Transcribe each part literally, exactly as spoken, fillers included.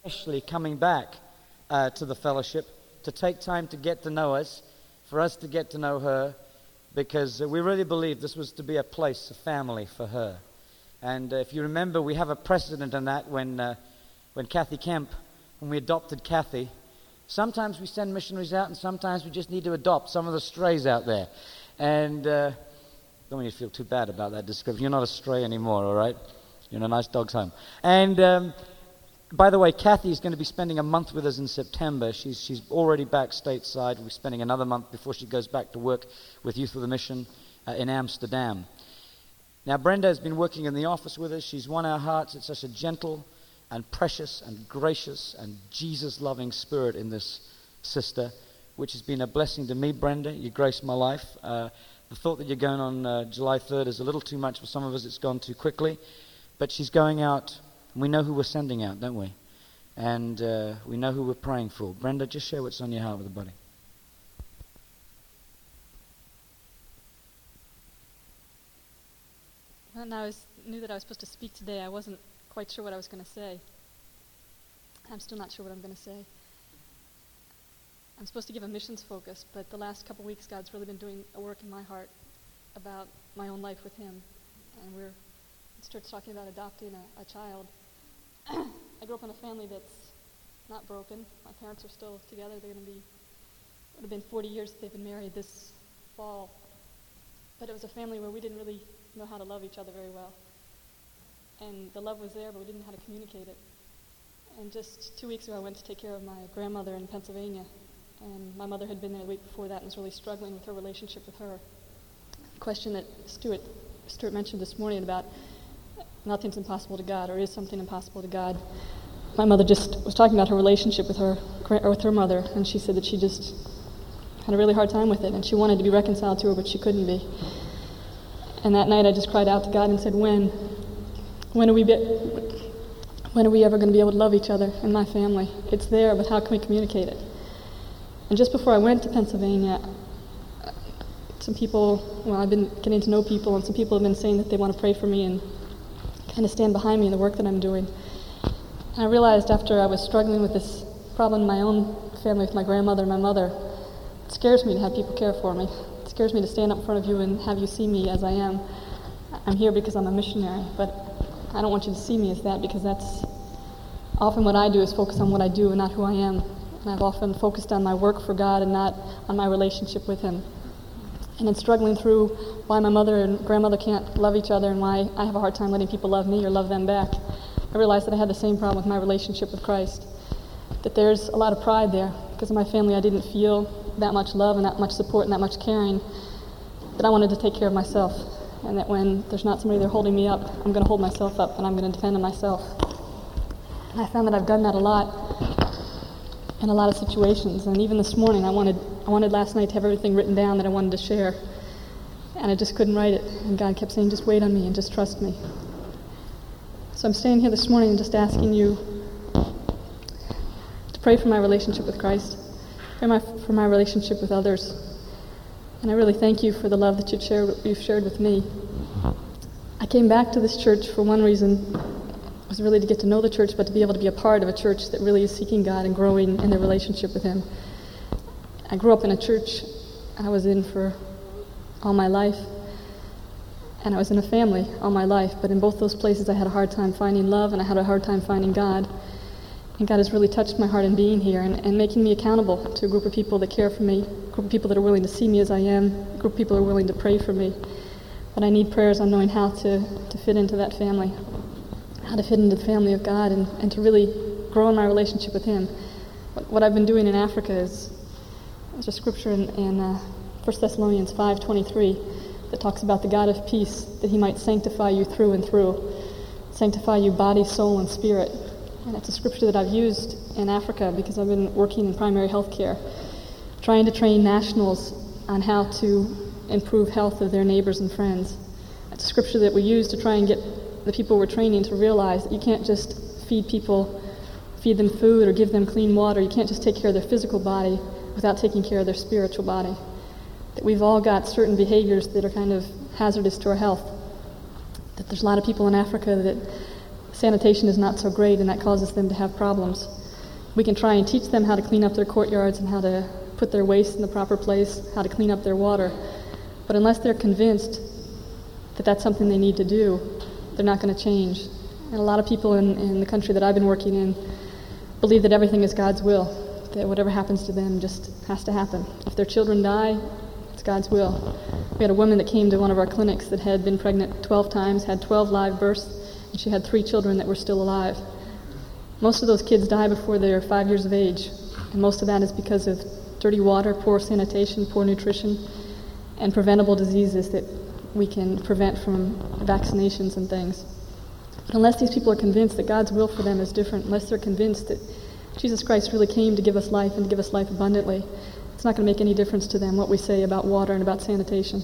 especially coming back uh, to the fellowship, to take time to get to know us, for us to get to know her, because uh, we really believe this was to be a place, a family for her. And uh, if you remember, we have a precedent in that when uh, when Kathy Kemp, when we adopted Kathy, sometimes we send missionaries out and sometimes we just need to adopt some of the strays out there. And uh, don't want you to feel too bad about that description. You're not a stray anymore, all right? You're in a nice dog's home. And um, by the way, Kathy is going to be spending a month with us in September. She's she's already back stateside. We're spending another month before she goes back to work with Youth with a Mission uh, in Amsterdam. Now, Brenda has been working in the office with us. She's won our hearts. It's such a gentle and precious and gracious and Jesus-loving spirit in this sister, which has been a blessing to me, Brenda. You graced my life. Uh, the thought that you're going on uh, July third is a little too much for some of us. It's gone too quickly. But she's going out, and we know who we're sending out, don't we? And uh, we know who we're praying for. Brenda, just share what's on your heart with everybody. When I was, knew that I was supposed to speak today, I wasn't quite sure what I was going to say. I'm still not sure what I'm going to say. I'm supposed to give a missions focus, but the last couple weeks God's really been doing a work in my heart about my own life with him. And we're starts talking about adopting a, a child. I grew up in a family that's not broken. My parents are still together. They're going to be, it would have been forty years that they've been married this fall. But it was a family where we didn't really know how to love each other very well. And the love was there, but we didn't know how to communicate it. And just two weeks ago, I went to take care of my grandmother in Pennsylvania. And my mother had been there the week before that and was really struggling with her relationship with her. The question that Stuart, Stuart mentioned this morning about nothing's impossible to God, or is something impossible to God. My mother just was talking about her relationship with her or with her mother, and she said that she just had a really hard time with it, and she wanted to be reconciled to her, but she couldn't be. And that night I just cried out to God and said, when? When are we be, when are we ever going to be able to love each other in my family? It's there, but how can we communicate it? And just before I went to Pennsylvania, some people, well, I've been getting to know people, and some people have been saying that they want to pray for me and kind of stand behind me in the work that I'm doing. And I realized after I was struggling with this problem in my own family with my grandmother and my mother, it scares me to have people care for me. It scares me to stand up in front of you and have you see me as I am. I'm here because I'm a missionary, but I don't want you to see me as that, because that's often what I do is focus on what I do and not who I am. And I've often focused on my work for God and not on my relationship with him. And in struggling through why my mother and grandmother can't love each other and why I have a hard time letting people love me or love them back, I realized that I had the same problem with my relationship with Christ. That there's a lot of pride there. Because in my family I didn't feel that much love and that much support and that much caring, that I wanted to take care of myself. And that when there's not somebody there holding me up, I'm going to hold myself up and I'm going to depend on myself. And I found that I've done that a lot in a lot of situations. And even this morning I wanted I wanted last night to have everything written down that I wanted to share. And I just couldn't write it. And God kept saying, just wait on me and just trust me. So I'm staying here this morning and just asking you to pray for my relationship with Christ, pray my, for my relationship with others. And I really thank you for the love that you've shared, you've shared with me. I came back to this church for one reason, was really to get to know the church, but to be able to be a part of a church that really is seeking God and growing in their relationship with him. I grew up in a church I was in for all my life, and I was in a family all my life, but in both those places I had a hard time finding love, and I had a hard time finding God. And God has really touched my heart in being here and, and making me accountable to a group of people that care for me, a group of people that are willing to see me as I am, a group of people that are willing to pray for me. But I need prayers on knowing how to, to fit into that family, how to fit into the family of God, and, and to really grow in my relationship with him. What, what I've been doing in Africa is there's a scripture in, in uh, First Thessalonians five twenty-three that talks about the God of peace, that he might sanctify you through and through, sanctify you body, soul, and spirit. And it's a scripture that I've used in Africa because I've been working in primary health care, trying to train nationals on how to improve health of their neighbors and friends. It's a scripture that we use to try and get the people we're training to realize that you can't just feed people, feed them food or give them clean water. You can't just take care of their physical body without taking care of their spiritual body. That we've all got certain behaviors that are kind of hazardous to our health. That there's a lot of people in Africa that sanitation is not so great, and that causes them to have problems. We can try and teach them how to clean up their courtyards and how to put their waste in the proper place, how to clean up their water. But unless they're convinced that that's something they need to do, they're not going to change. And a lot of people in, in the country that I've been working in believe that everything is God's will, that whatever happens to them just has to happen. If their children die, it's God's will. We had a woman that came to one of our clinics that had been pregnant twelve times, had twelve live births, and she had three children that were still alive. Most of those kids die before they're five years of age, and most of that is because of dirty water, poor sanitation, poor nutrition, and preventable diseases that we can prevent from vaccinations and things. But unless these people are convinced that God's will for them is different, unless they're convinced that Jesus Christ really came to give us life and to give us life abundantly, it's not going to make any difference to them what we say about water and about sanitation.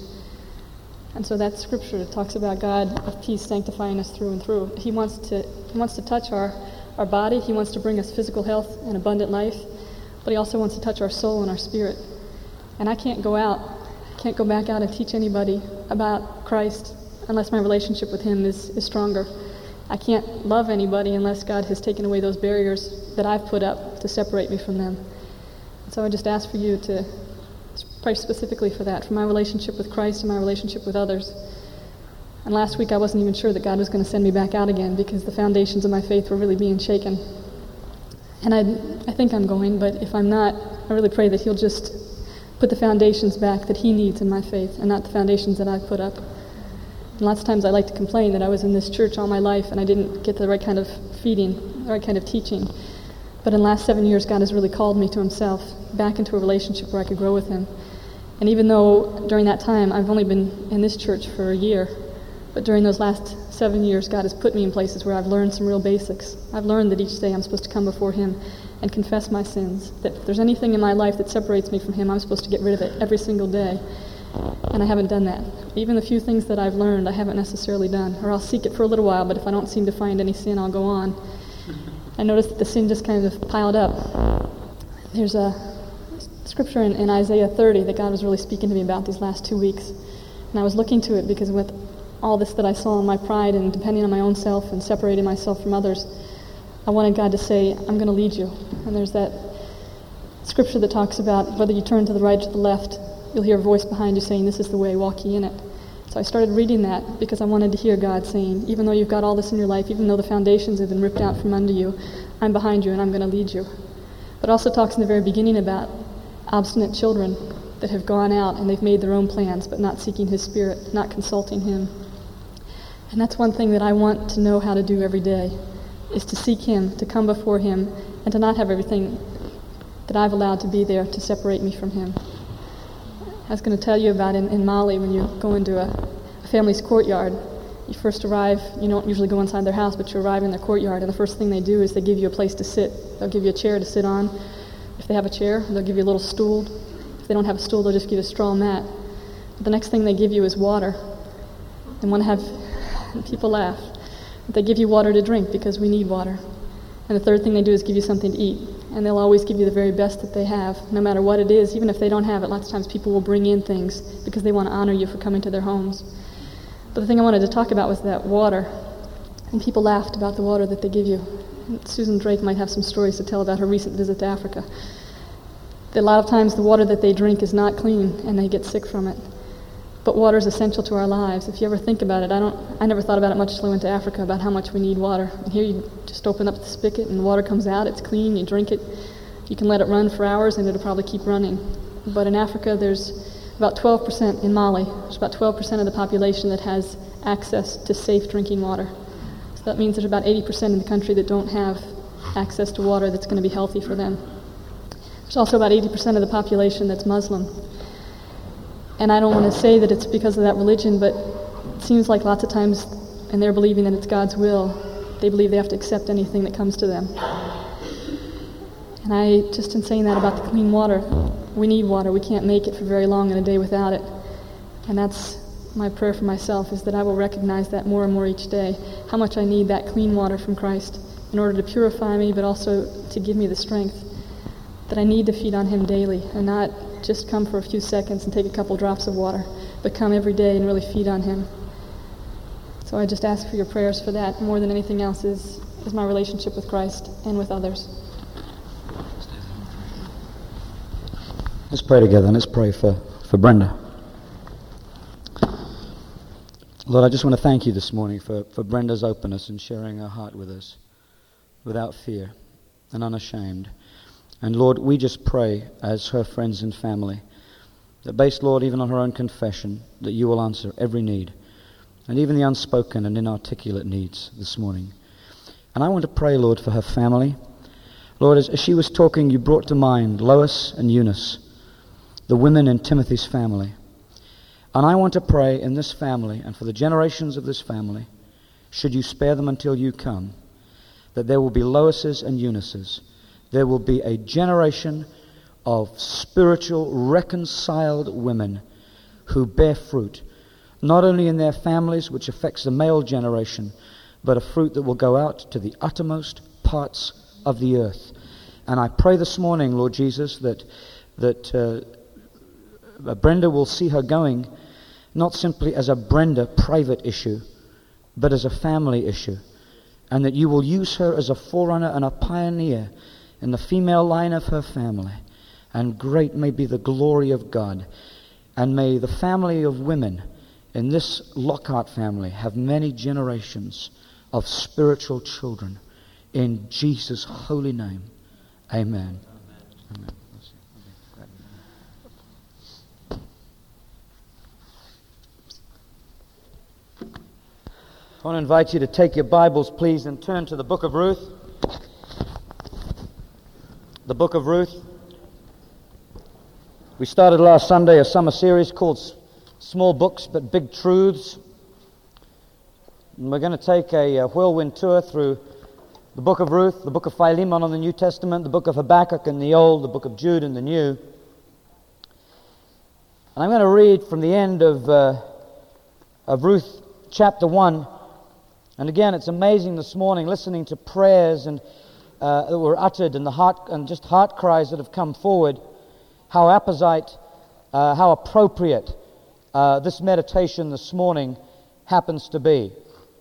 And so that scripture talks about God of peace sanctifying us through and through. He wants to he wants to touch our, our body. He wants to bring us physical health and abundant life. But he also wants to touch our soul and our spirit. And I can't go out, I can't go back out and teach anybody about Christ unless my relationship with him is, is stronger. I can't love anybody unless God has taken away those barriers that I've put up to separate me from them. So I just ask for you to pray specifically for that, for my relationship with Christ and my relationship with others. And last week I wasn't even sure that God was going to send me back out again because the foundations of my faith were really being shaken. And I, I think I'm going, but if I'm not, I really pray that he'll just put the foundations back that he needs in my faith and not the foundations that I've put up. And lots of times I like to complain that I was in this church all my life and I didn't get the right kind of feeding, the right kind of teaching. But in the last seven years, God has really called me to himself, back into a relationship where I could grow with him. And even though during that time, I've only been in this church for a year, but during those last seven years, God has put me in places where I've learned some real basics. I've learned that each day I'm supposed to come before him and confess my sins, that if there's anything in my life that separates me from him, I'm supposed to get rid of it every single day. And I haven't done that. Even the few things that I've learned, I haven't necessarily done. Or I'll seek it for a little while, but if I don't seem to find any sin, I'll go on. I noticed that the sin just kind of piled up. There's a scripture in, in Isaiah thirty that God was really speaking to me about these last two weeks. And I was looking to it because with all this that I saw in my pride and depending on my own self and separating myself from others, I wanted God to say, I'm going to lead you. And there's that scripture that talks about whether you turn to the right or to the left, you'll hear a voice behind you saying, this is the way, walk ye in it. So I started reading that because I wanted to hear God saying, even though you've got all this in your life, even though the foundations have been ripped out from under you, I'm behind you and I'm going to lead you. But it also talks in the very beginning about obstinate children that have gone out and they've made their own plans, but not seeking his spirit, not consulting him. And that's one thing that I want to know how to do every day, is to seek him, to come before him, and to not have everything that I've allowed to be there to separate me from him. I was going to tell you about in, in Mali, when you go into a, a family's courtyard, you first arrive, you don't usually go inside their house, but you arrive in their courtyard, and the first thing they do is they give you a place to sit. They'll give you a chair to sit on. If they have a chair, they'll give you a little stool. If they don't have a stool, they'll just give you a straw mat. But the next thing they give you is water. And want to have people laugh. They give you water to drink because we need water. And the third thing they do is give you something to eat. And they'll always give you the very best that they have, no matter what it is. Even if they don't have it, lots of times people will bring in things because they want to honor you for coming to their homes. But the thing I wanted to talk about was that water. And people laughed about the water that they give you. And Susan Drake might have some stories to tell about her recent visit to Africa. That a lot of times the water that they drink is not clean and they get sick from it. But water is essential to our lives. If you ever think about it, I don't. I never thought about it much until I went to Africa, about how much we need water. And here you just open up the spigot and the water comes out, it's clean, you drink it. You can let it run for hours and it'll probably keep running. But in Africa, there's about twelve percent, in Mali, there's about twelve percent of the population that has access to safe drinking water. So that means there's about eighty percent in the country that don't have access to water that's going to be healthy for them. There's also about eighty percent of the population that's Muslim. And I don't want to say that it's because of that religion, but it seems like lots of times, and they're believing that it's God's will, they believe they have to accept anything that comes to them. And I, just in saying that about the clean water, we need water. We can't make it for very long in a day without it. And that's my prayer for myself, is that I will recognize that more and more each day, how much I need that clean water from Christ in order to purify me, but also to give me the strength that I need to feed on him daily and not just come for a few seconds and take a couple drops of water, but come every day and really feed on him. So I just ask for your prayers for that. More than anything else is, is my relationship with Christ and with others. Let's pray together, and let's pray for, for Brenda. Lord, I just want to thank you this morning for, for Brenda's openness and sharing her heart with us without fear and unashamed. And Lord, we just pray as her friends and family that based, Lord, even on her own confession, that you will answer every need, and even the unspoken and inarticulate needs this morning. And I want to pray, Lord, for her family. Lord, as, as she was talking, you brought to mind Lois and Eunice, the women in Timothy's family. And I want to pray in this family and for the generations of this family, should you spare them until you come, that there will be Loises and Eunices. There will be a generation of spiritual, reconciled women who bear fruit, not only in their families, which affects the male generation, but a fruit that will go out to the uttermost parts of the earth. And I pray this morning, Lord Jesus, that that uh, Brenda will see her going not simply as a Brenda private issue, but as a family issue, and that you will use her as a forerunner and a pioneer in the female line of her family. And great may be the glory of God, and may the family of women in this Lockhart family have many generations of spiritual children. In Jesus' holy name, amen. Amen. I want to invite you to take your Bibles, please, and turn to the book of Ruth. The book of Ruth. We started last Sunday a summer series called Small Books But Big Truths. And we're going to take a, a whirlwind tour through the book of Ruth, the book of Philemon on the New Testament, the book of Habakkuk in the Old, the book of Jude in the New. And I'm going to read from the end of, uh, of Ruth chapter one. And again, it's amazing this morning listening to prayers and uh, that were uttered and the heart and just heart cries that have come forward. How apposite, uh, how appropriate uh, this meditation this morning happens to be.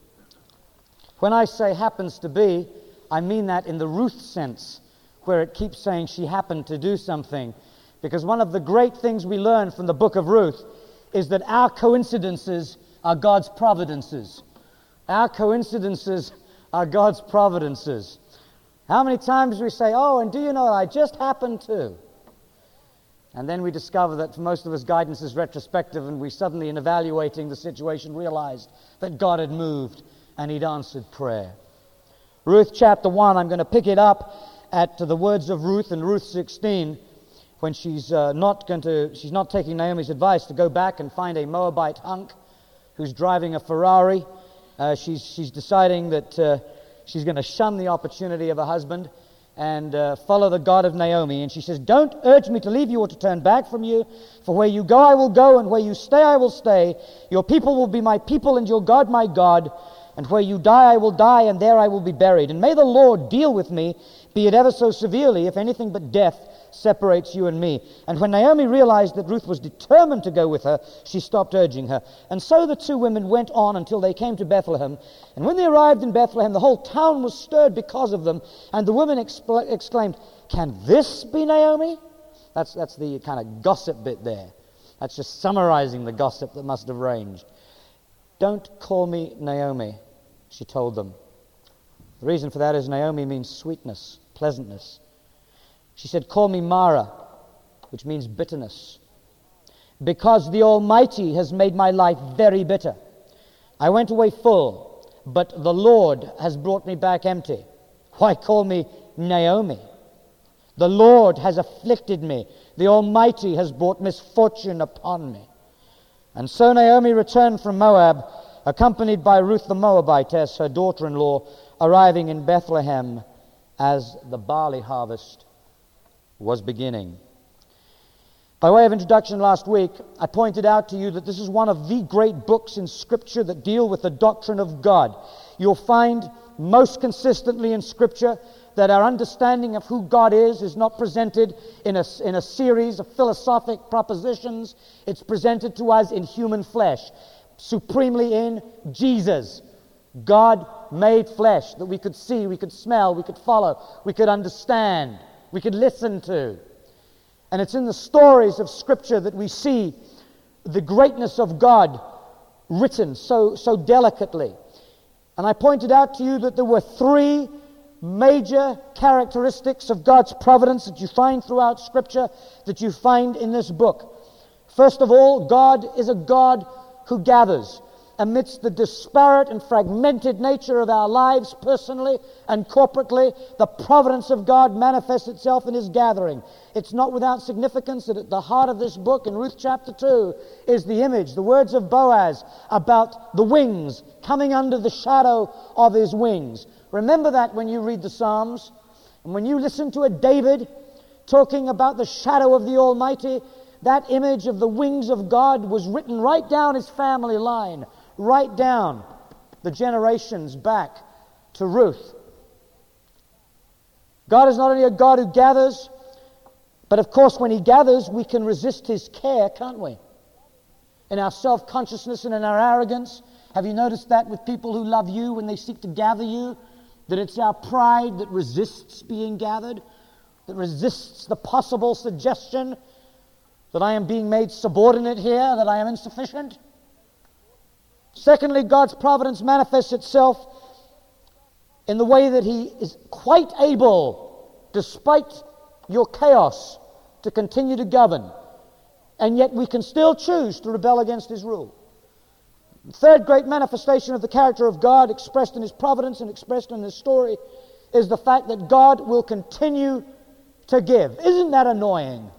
When I say happens to be, I mean that in the Ruth sense, where it keeps saying she happened to do something. Because one of the great things we learn from the book of Ruth is that our coincidences are God's providences. Our coincidences are God's providences. How many times we say, oh, and do you know, I just happened to. And then we discover that for most of us, guidance is retrospective, and we suddenly, in evaluating the situation, realized that God had moved and He'd answered prayer. Ruth chapter one, I'm going to pick it up at the words of Ruth in Ruth sixteen, when she's uh, not going to, she's not taking Naomi's advice to go back and find a Moabite hunk who's driving a Ferrari. Uh, she's she's deciding that uh, she's going to shun the opportunity of a husband and uh, follow the God of Naomi. And she says, don't urge me to leave you or to turn back from you, for where you go I will go, and where you stay I will stay. Your people will be my people, and your God my God. And where you die I will die, and there I will be buried. And may the Lord deal with me, be it ever so severely, if anything but death separates you and me. And when Naomi realized that Ruth was determined to go with her, she stopped urging her. And so the two women went on until they came to Bethlehem. And when they arrived in Bethlehem, the whole town was stirred because of them. And the women expl- exclaimed, can this be Naomi? That's, that's the kind of gossip bit there. That's just summarizing the gossip that must have ranged. Don't call me Naomi, she told them. The reason for that is Naomi means sweetness, pleasantness. She said, call me Mara, which means bitterness. Because the Almighty has made my life very bitter. I went away full, but the Lord has brought me back empty. Why call me Naomi? The Lord has afflicted me. The Almighty has brought misfortune upon me. And so Naomi returned from Moab, accompanied by Ruth the Moabitess, her daughter-in-law, arriving in Bethlehem as the barley harvest was beginning. By way of introduction last week, I pointed out to you that this is one of the great books in Scripture that deal with the doctrine of God. You'll find most consistently in Scripture that our understanding of who God is is not presented in a, in a series of philosophic propositions. It's presented to us in human flesh. supremely in Jesus. God made flesh that we could see, we could smell, we could follow, we could understand, we could listen to. And it's in the stories of Scripture that we see the greatness of God written so, so delicately. And I pointed out to you that there were three major characteristics of God's providence that you find throughout Scripture, that you find in this book. First of all, God is a God who gathers. Amidst the disparate and fragmented nature of our lives, personally and corporately, the providence of God manifests itself in His gathering. It's not without significance that at the heart of this book, in Ruth chapter two, is the image, the words of Boaz about the wings, coming under the shadow of his wings. Remember that when you read the Psalms, and when you listen to a David talking about the shadow of the Almighty, that image of the wings of God was written right down his family line, right down the generations back to Ruth. God is not only a God who gathers, but of course when He gathers, we can resist His care, can't we? In our self-consciousness and in our arrogance. Have you noticed that with people who love you when they seek to gather you? That it's our pride that resists being gathered, that resists the possible suggestion that I am being made subordinate here, that I am insufficient. Secondly, God's providence manifests itself in the way that He is quite able, despite your chaos, to continue to govern. And yet we can still choose to rebel against His rule. The third great manifestation of the character of God, expressed in His providence and expressed in this story, is the fact that God will continue to give. Isn't that annoying?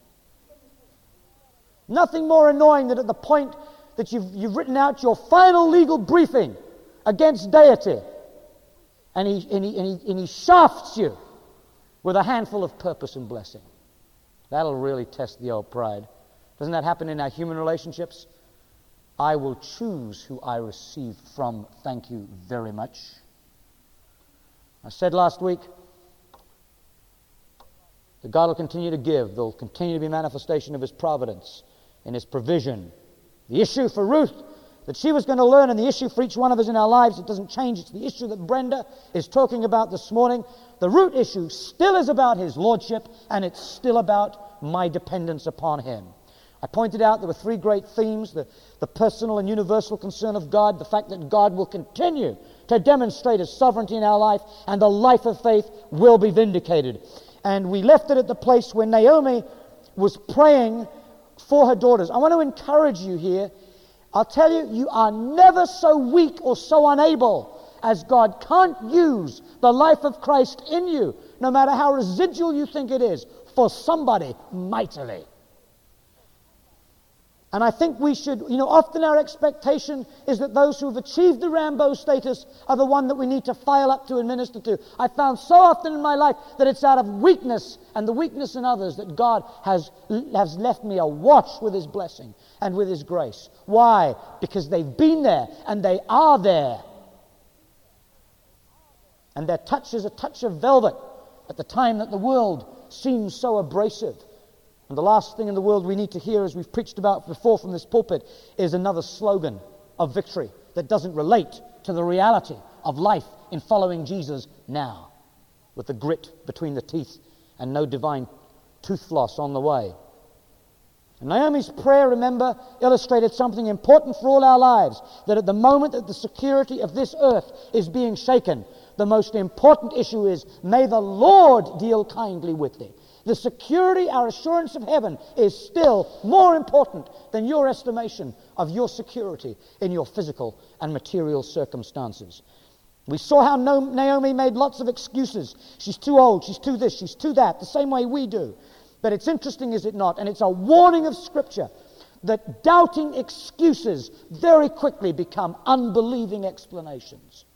Nothing more annoying than at the point that you've, you've written out your final legal briefing against deity, and he, and, he, and, he, and he shafts you with a handful of purpose and blessing. That'll really test the old pride. Doesn't that happen in our human relationships? I will choose who I receive from. Thank you very much. I said last week that God will continue to give. There will continue to be manifestation of His providence and His provision. The issue for Ruth that she was going to learn, and the issue for each one of us in our lives, it doesn't change. It's the issue that Brenda is talking about this morning. The root issue still is about His lordship, and it's still about my dependence upon Him. I pointed out there were three great themes: the, the personal and universal concern of God, the fact that God will continue to demonstrate His sovereignty in our life, and the life of faith will be vindicated. And we left it at the place where Naomi was praying for her daughters. I want to encourage you here. I'll tell you, you are never so weak or so unable as God can't use the life of Christ in you, no matter how residual you think it is, for somebody mightily. And I think we should, you know, often our expectation is that those who have achieved the Rambo status are the one that we need to file up to and minister to. I found so often in my life that it's out of weakness and the weakness in others that God has, has left me awash with His blessing and with His grace. Why? Because they've been there and they are there. And their touch is a touch of velvet at the time that the world seems so abrasive. And the last thing in the world we need to hear, as we've preached about before from this pulpit, is another slogan of victory that doesn't relate to the reality of life in following Jesus now, with the grit between the teeth and no divine tooth floss on the way. And Naomi's prayer, remember, illustrated something important for all our lives, that at the moment that the security of this earth is being shaken, the most important issue is, may the Lord deal kindly with thee. The security, our assurance of heaven, is still more important than your estimation of your security in your physical and material circumstances. We saw how Naomi made lots of excuses. She's too old, she's too this, she's too that, the same way we do. But it's interesting, is it not? And it's a warning of Scripture that doubting excuses very quickly become unbelieving explanations.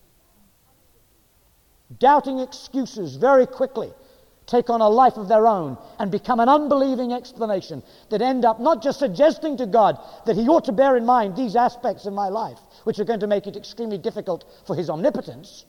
Doubting excuses very quickly take on a life of their own and become an unbelieving explanation that end up not just suggesting to God that He ought to bear in mind these aspects of my life, which are going to make it extremely difficult for His omnipotence,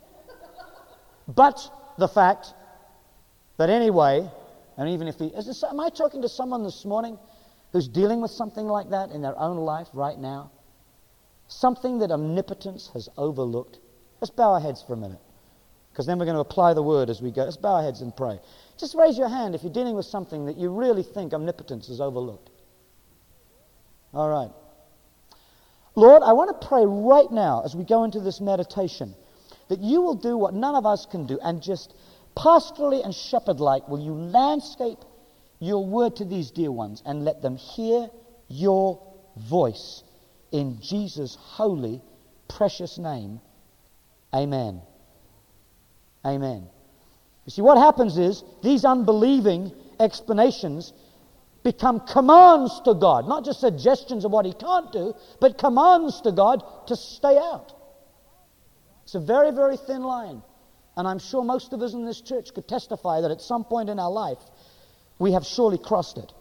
but the fact that anyway, and even if He... Is this, am I talking to someone this morning who's dealing with something like that in their own life right now? Something that omnipotence has overlooked. Let's bow our heads for a minute, because then we're going to apply the word as we go. Let's bow our heads and pray. Just raise your hand if you're dealing with something that you really think omnipotence has overlooked. All right. Lord, I want to pray right now as we go into this meditation that you will do what none of us can do, and just pastorally and shepherd-like will you landscape your word to these dear ones and let them hear your voice in Jesus' holy, precious name. Amen. Amen. You see, what happens is these unbelieving explanations become commands to God, not just suggestions of what he can't do, but commands to God to stay out. It's a very, very thin line. And I'm sure most of us in this church could testify that at some point in our life, we have surely crossed it.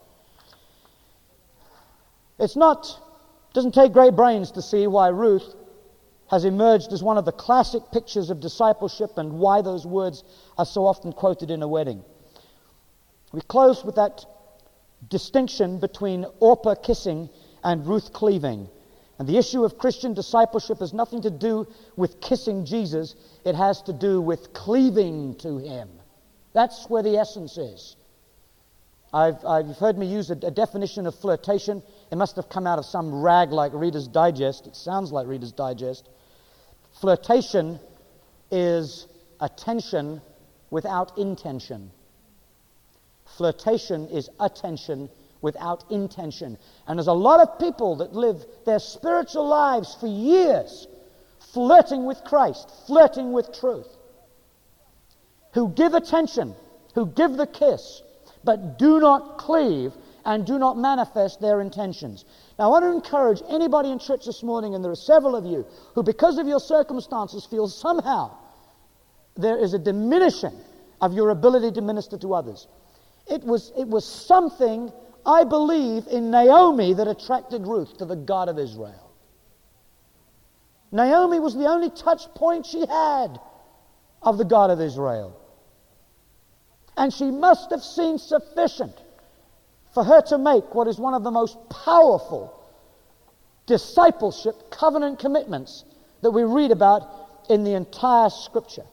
It's not, doesn't take great brains to see why Ruth has emerged as one of the classic pictures of discipleship and why those words are so often quoted in a wedding. We close with that distinction between Orpah kissing and Ruth cleaving. And the issue of Christian discipleship has nothing to do with kissing Jesus. It has to do with cleaving to him. That's where the essence is. I've, I've heard me use a, a definition of flirtation. It must have come out of some rag like Reader's Digest. It sounds like Reader's Digest. Flirtation is attention without intention. Flirtation is attention without intention. And there's a lot of people that live their spiritual lives for years flirting with Christ, flirting with truth, who give attention, who give the kiss, but do not cleave and do not manifest their intentions. Now, I want to encourage anybody in church this morning, and there are several of you, who because of your circumstances feel somehow there is a diminishing of your ability to minister to others. It was, it was something, I believe, in Naomi that attracted Ruth to the God of Israel. Naomi was the only touch point she had of the God of Israel. And she must have seen sufficient for her to make what is one of the most powerful discipleship covenant commitments that we read about in the entire Scripture.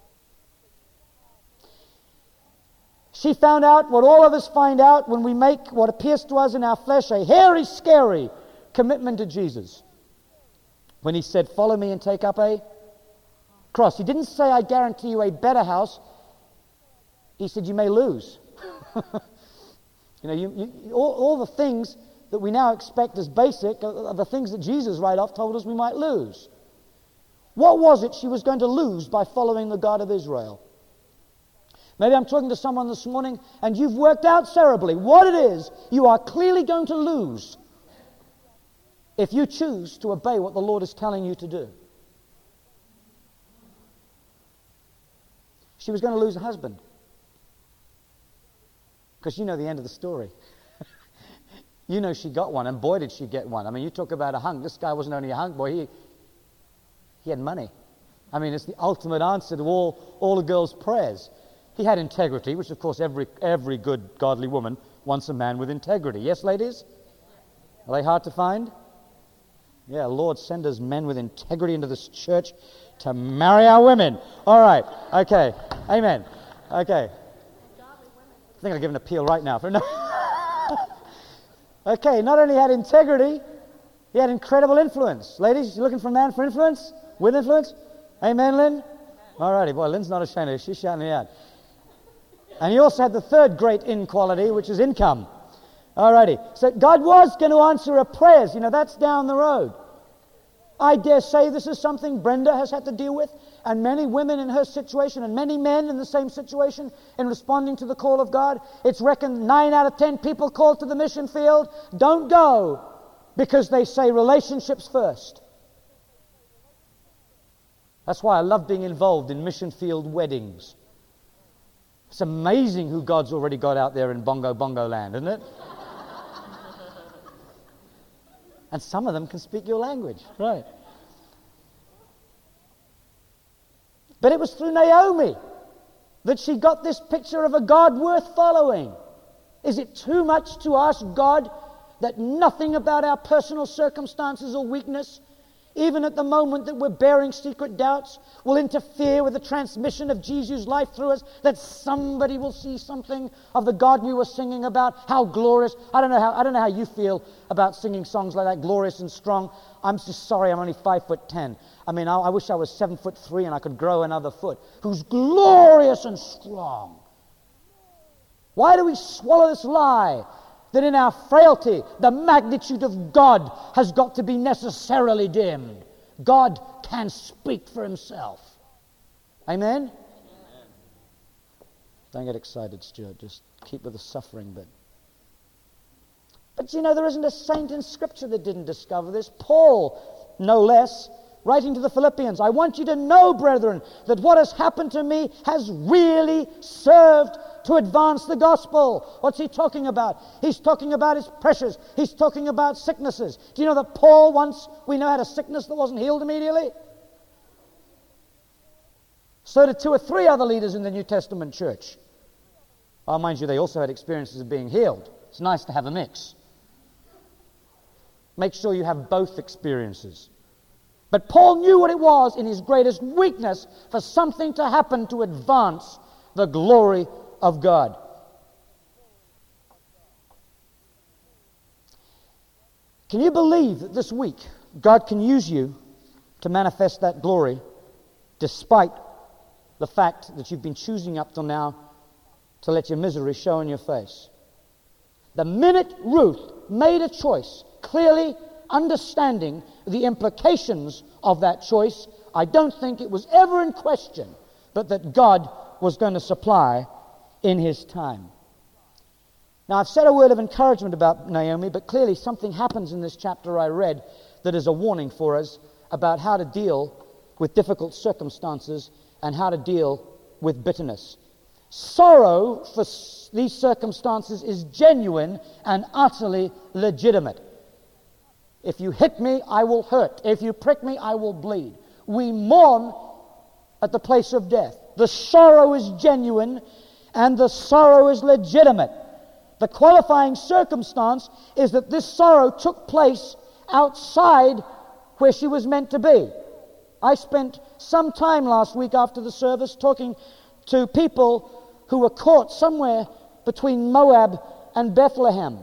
She found out what all of us find out when we make what appears to us in our flesh a hairy, scary commitment to Jesus. When he said, "Follow me and take up a cross." He didn't say, "I guarantee you a better house." He said, "You may lose." You know, you, you, all, all the things that we now expect as basic are, are the things that Jesus right off told us we might lose. What was it she was going to lose by following the God of Israel? Maybe I'm talking to someone this morning and you've worked out cerebrally what it is you are clearly going to lose if you choose to obey what the Lord is telling you to do. She was going to lose a husband. Because you know the end of the story. You know she got one, and boy did she get one. I mean, you talk about a hunk. This guy wasn't only a hunk, boy, he, he had money. I mean, it's the ultimate answer to all, all a girl's prayers. He had integrity, which of course every, every good godly woman wants a man with integrity. Yes, ladies? Are they hard to find? Yeah, Lord, send us men with integrity into this church to marry our women. All right, okay, amen. Okay. I think I'll give an appeal right now. For no. Okay, not only had integrity, he had incredible influence. Ladies, you looking for a man for influence? With influence? Amen, Lynn? All righty, boy, Lynn's not ashamed of it. She's shouting it out. And he also had the third great inequality, which is income. All righty. So God was going to answer her prayers. You know, that's down the road. I dare say this is something Brenda has had to deal with, and many women in her situation, and many men in the same situation in responding to the call of God. It's reckoned nine out of ten people called to the mission field don't go because they say relationships first. That's why I love being involved in mission field weddings. It's amazing who God's already got out there in bongo bongo land, isn't it? And some of them can speak your language, right? But it was through Naomi that she got this picture of a God worth following. Is it too much to ask God that nothing about our personal circumstances or weakness even at the moment that we're bearing secret doubts, will interfere with the transmission of Jesus' life through us, that somebody will see something of the God we were singing about, how glorious. I don't know how, I don't know how you feel about singing songs like that, glorious and strong. I'm just sorry I'm only five foot ten. I mean, I, I wish I was seven foot three and I could grow another foot. Who's glorious and strong. Why do we swallow this lie that in our frailty, the magnitude of God has got to be necessarily dimmed? God can speak for himself. Amen? Amen. Don't get excited, Stuart. Just keep with the suffering bit. But you know, there isn't a saint in Scripture that didn't discover this. Paul, no less, writing to the Philippians, I want you to know, brethren, that what has happened to me has really served to advance the gospel. What's he talking about? He's talking about his pressures. He's talking about sicknesses. Do you know that Paul once, we know, had a sickness that wasn't healed immediately? So did two or three other leaders in the New Testament church. Oh, mind you, they also had experiences of being healed. It's nice to have a mix. Make sure you have both experiences. But Paul knew what it was in his greatest weakness for something to happen to advance the glory of God. Can you believe that this week God can use you to manifest that glory despite the fact that you've been choosing up till now to let your misery show in your face? The minute Ruth made a choice, clearly understanding the implications of that choice, I don't think it was ever in question, but that God was going to supply in his time. Now, I've said a word of encouragement about Naomi, but clearly something happens in this chapter I read that is a warning for us about how to deal with difficult circumstances and how to deal with bitterness. Sorrow for these circumstances is genuine and utterly legitimate. If you hit me, I will hurt. If you prick me, I will bleed. We mourn at the place of death. The sorrow is genuine and the sorrow is legitimate. The qualifying circumstance is that this sorrow took place outside where she was meant to be. I spent some time last week after the service talking to people who were caught somewhere between Moab and Bethlehem.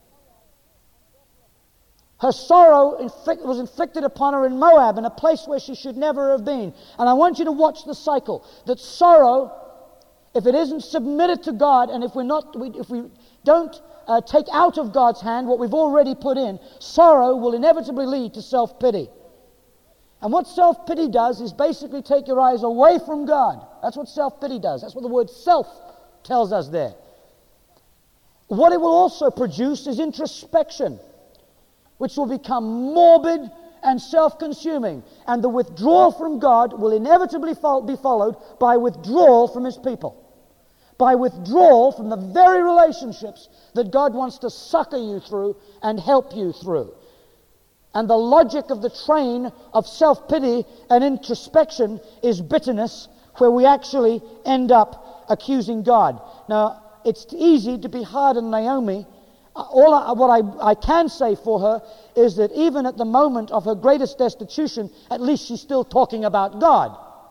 Her sorrow inflict, was inflicted upon her in Moab, in a place where she should never have been. And I want you to watch the cycle. That sorrow, if it isn't submitted to God, and if we're not, we, if we don't uh, take out of God's hand what we've already put in, sorrow will inevitably lead to self-pity. And what self-pity does is basically take your eyes away from God. That's what self-pity does. That's what the word self tells us there. What it will also produce is introspection, which will become morbid and self-consuming. And the withdrawal from God will inevitably fo- be followed by withdrawal from his people. By withdrawal from the very relationships that God wants to succor you through and help you through. And the logic of the train of self-pity and introspection is bitterness, where we actually end up accusing God. Now, it's easy to be hard on Naomi. All I, what I, I can say for her is that even at the moment of her greatest destitution, at least she's still talking about God.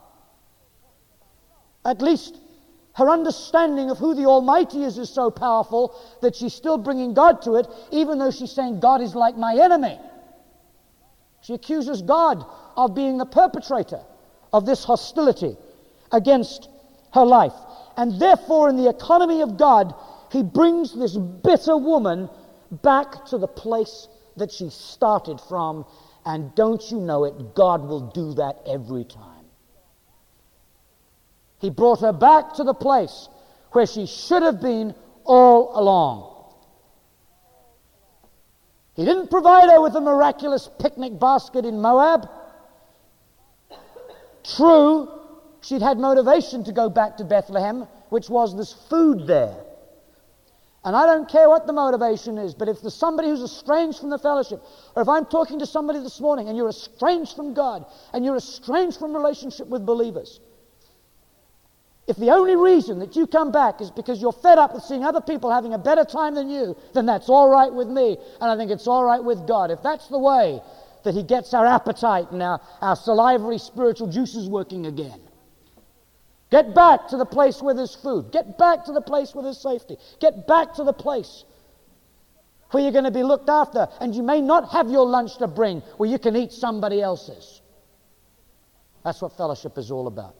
At least her understanding of who the Almighty is is so powerful that she's still bringing God to it, even though she's saying God is like my enemy. She accuses God of being the perpetrator of this hostility against her life. And therefore, in the economy of God, he brings this bitter woman back to the place that she started from. And don't you know it, God will do that every time. He brought her back to the place where she should have been all along. He didn't provide her with a miraculous picnic basket in Moab. True, she'd had motivation to go back to Bethlehem, which was this food there. And I don't care what the motivation is, but if there's somebody who's estranged from the fellowship, or if I'm talking to somebody this morning and you're estranged from God, and you're estranged from relationship with believers, if the only reason that you come back is because you're fed up with seeing other people having a better time than you, then that's all right with me, and I think it's all right with God. If that's the way that he gets our appetite and our, our salivary spiritual juices working again. Get back to the place where there's food. Get back to the place where there's safety. Get back to the place where you're going to be looked after, and you may not have your lunch to bring, where you can eat somebody else's. That's what fellowship is all about.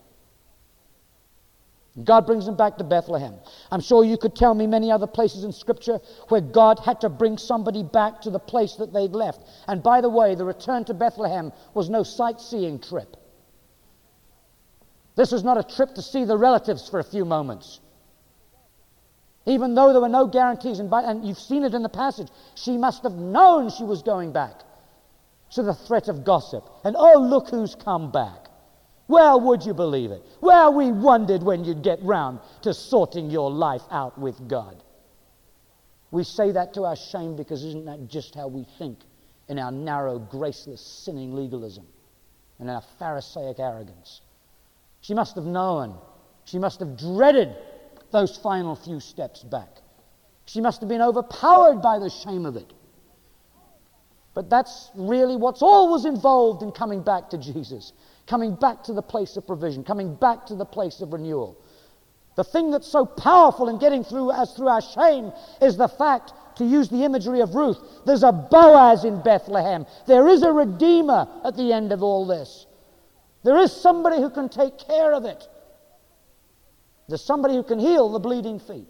God brings them back to Bethlehem. I'm sure you could tell me many other places in Scripture where God had to bring somebody back to the place that they'd left. And by the way, the return to Bethlehem was no sightseeing trip. This was not a trip to see the relatives for a few moments. Even though there were no guarantees, and, by, and you've seen it in the passage, she must have known she was going back. To the threat of gossip. And oh, look who's come back. Well, would you believe it? Well, we wondered when you'd get round to sorting your life out with God. We say that to our shame, because isn't that just how we think in our narrow, graceless, sinning legalism and our Pharisaic arrogance? She must have known. She must have dreaded those final few steps back. She must have been overpowered by the shame of it. But that's really what's always involved in coming back to Jesus. Coming back to the place of provision. Coming back to the place of renewal. The thing that's so powerful in getting through us through our shame is the fact, to use the imagery of Ruth, there's a Boaz in Bethlehem. There is a Redeemer at the end of all this. There is somebody who can take care of it. There's somebody who can heal the bleeding feet.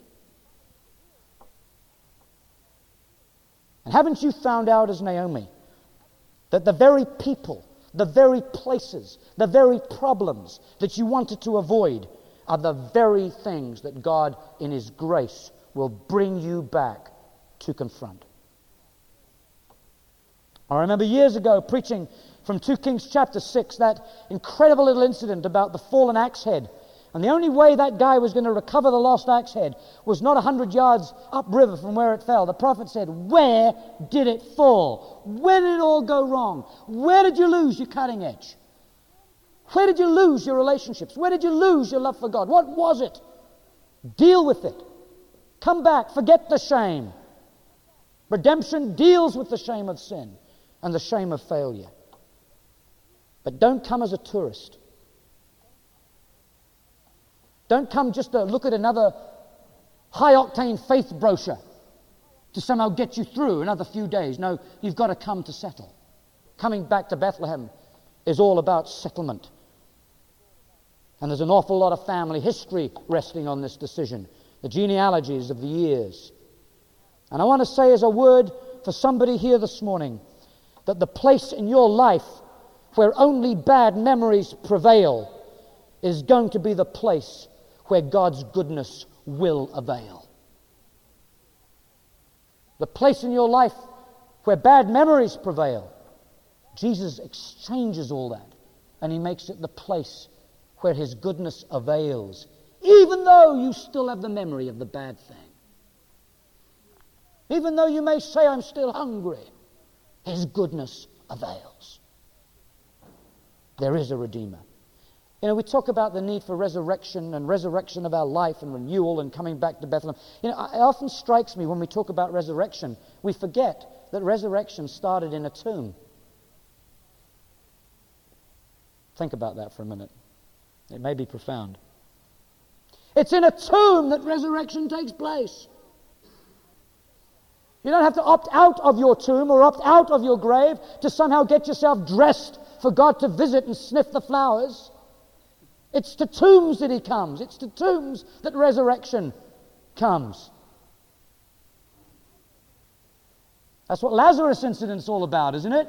And haven't you found out as Naomi that the very people, the very places, the very problems that you wanted to avoid are the very things that God in His grace will bring you back to confront? I remember years ago preaching from Second Kings chapter six, that incredible little incident about the fallen axe head. And the only way that guy was going to recover the lost axe head was not a hundred yards upriver from where it fell. The prophet said, where did it fall? Where did it all go wrong? Where did you lose your cutting edge? Where did you lose your relationships? Where did you lose your love for God? What was it? Deal with it. Come back. Forget the shame. Redemption deals with the shame of sin and the shame of failure. But don't come as a tourist. Don't come just to look at another high-octane faith brochure to somehow get you through another few days. No, you've got to come to settle. Coming back to Bethlehem is all about settlement. And there's an awful lot of family history resting on this decision. The genealogies of the years. And I want to say as a word for somebody here this morning that the place in your life where only bad memories prevail is going to be the place where God's goodness will avail. The place in your life where bad memories prevail, Jesus exchanges all that and He makes it the place where His goodness avails, even though you still have the memory of the bad thing. Even though you may say, I'm still hungry, His goodness avails. There is a Redeemer. You know, we talk about the need for resurrection and resurrection of our life and renewal and coming back to Bethlehem. You know, it often strikes me when we talk about resurrection, we forget that resurrection started in a tomb. Think about that for a minute. It may be profound. It's in a tomb that resurrection takes place. You don't have to opt out of your tomb or opt out of your grave to somehow get yourself dressed for God to visit and sniff the flowers. It's to tombs that He comes. It's to tombs that resurrection comes. That's what Lazarus' incident's all about, isn't it?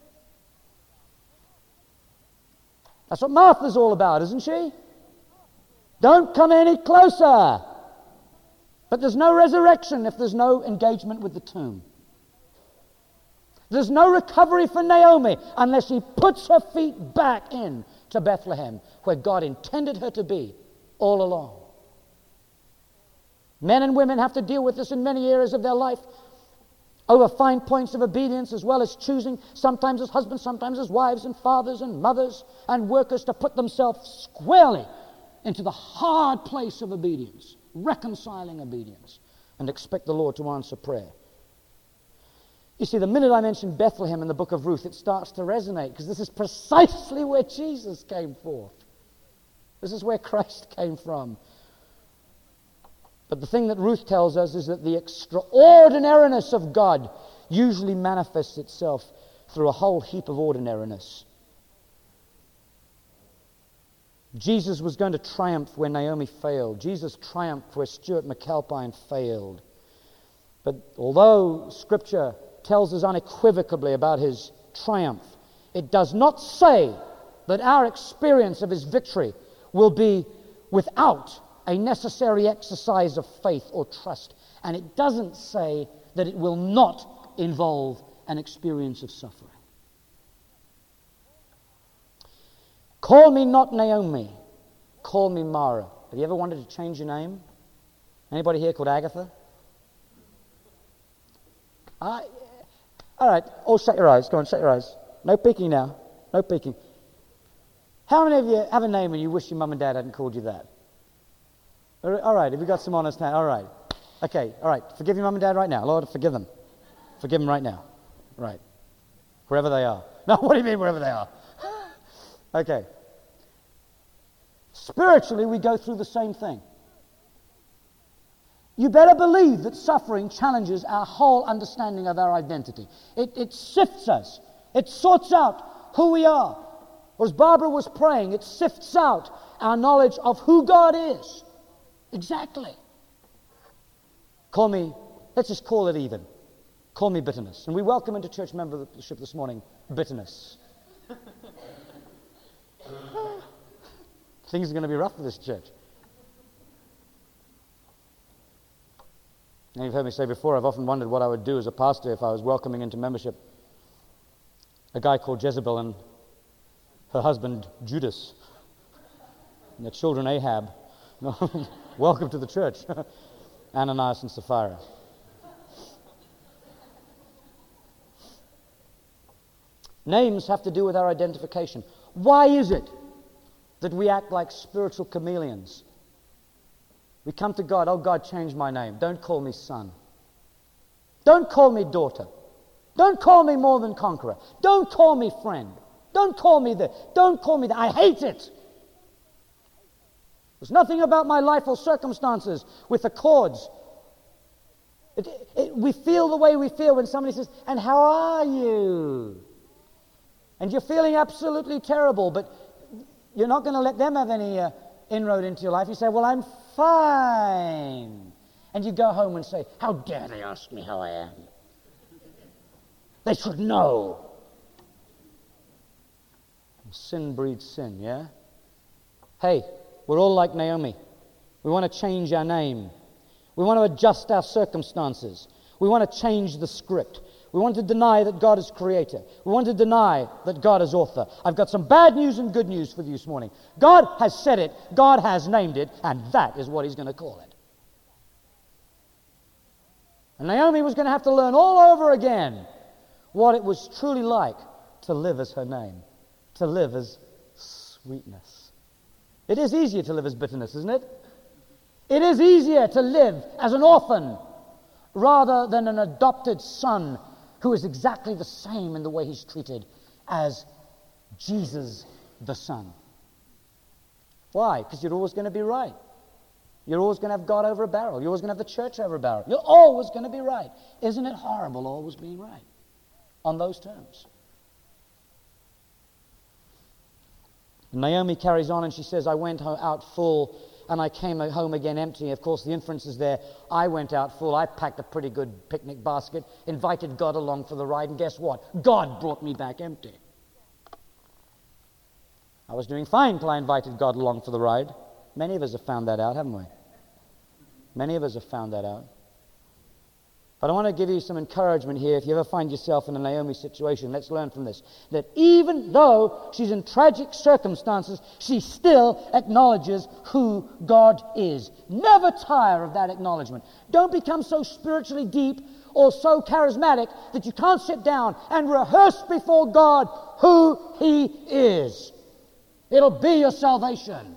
That's what Martha's all about, isn't she? Don't come any closer. But there's no resurrection if there's no engagement with the tomb. There's no recovery for Naomi unless she puts her feet back in to Bethlehem, where God intended her to be all along. Men and women have to deal with this in many areas of their life, over fine points of obedience, as well as choosing, sometimes as husbands, sometimes as wives and fathers and mothers and workers, to put themselves squarely into the hard place of obedience, reconciling obedience, and expect the Lord to answer prayer. You see, the minute I mention Bethlehem in the book of Ruth, it starts to resonate, because this is precisely where Jesus came forth. This is where Christ came from. But the thing that Ruth tells us is that the extraordinariness of God usually manifests itself through a whole heap of ordinariness. Jesus was going to triumph where Naomi failed. Jesus triumphed where Stuart McAlpine failed. But although Scripture tells us unequivocally about his triumph, it does not say that our experience of his victory will be without a necessary exercise of faith or trust. And it doesn't say that it will not involve an experience of suffering. Call me not Naomi, call me Mara. Have you ever wanted to change your name? Anybody here called Agatha? I, all right, all shut your eyes. Go on, shut your eyes. No peeking now. No peeking. How many of you have a name and you wish your mum and dad hadn't called you that? All right, have you got some honest hand? All right. Okay, all right. Forgive your mum and dad right now. Lord, forgive them. Forgive them right now. Right. Wherever they are. No, what do you mean wherever they are? Okay. Spiritually, we go through the same thing. You better believe that suffering challenges our whole understanding of our identity. It, it sifts us. It sorts out who we are. Or as Barbara was praying, it sifts out our knowledge of who God is. Exactly. Call me, let's just call it even. Call me bitterness. And we welcome into church membership this morning, bitterness. Things are going to be rough for this church. And you've heard me say before, I've often wondered what I would do as a pastor if I was welcoming into membership a guy called Jezebel and her husband Judas and their children Ahab. Welcome to the church. Ananias and Sapphira. Names have to do with our identification. Why is it that we act like spiritual chameleons? We come to God, oh God, change my name. Don't call me son. Don't call me daughter. Don't call me more than conqueror. Don't call me friend. Don't call me this. Don't call me that. I hate it. There's nothing about my life or circumstances with the chords. It, it, we feel the way we feel when somebody says, and how are you? And you're feeling absolutely terrible, but you're not going to let them have any uh, inroad into your life. You say, well, I'm fine. And you go home and say, how dare they ask me how I am? They should know. Sin breeds sin, yeah? Hey, we're all like Naomi. We want to change our name. We want to adjust our circumstances. We want to change the script. We want to deny that God is creator. We want to deny that God is author. I've got some bad news and good news for you this morning. God has said it, God has named it, and that is what he's going to call it. And Naomi was going to have to learn all over again what it was truly like to live as her name, to live as sweetness. It is easier to live as bitterness, isn't it? It is easier to live as an orphan rather than an adopted son who is exactly the same in the way he's treated as Jesus the Son. Why? Because you're always going to be right. You're always going to have God over a barrel. You're always going to have the church over a barrel. You're always going to be right. Isn't it horrible always being right on those terms? Naomi carries on and she says, I went out full and I came home again empty. Of course, the inference is there. I went out full. I packed a pretty good picnic basket, invited God along for the ride, and guess what? God brought me back empty. I was doing fine till I invited God along for the ride. Many of us have found that out, haven't we? Many of us have found that out. But I want to give you some encouragement here. If you ever find yourself in a Naomi situation, let's learn from this. That even though she's in tragic circumstances, she still acknowledges who God is. Never tire of that acknowledgement. Don't become so spiritually deep or so charismatic that you can't sit down and rehearse before God who He is. It'll be your salvation.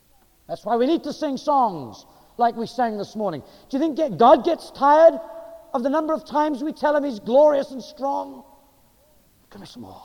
That's why we need to sing songs like we sang this morning. Do you think God gets tired of the number of times we tell him he's glorious and strong? Give me some more.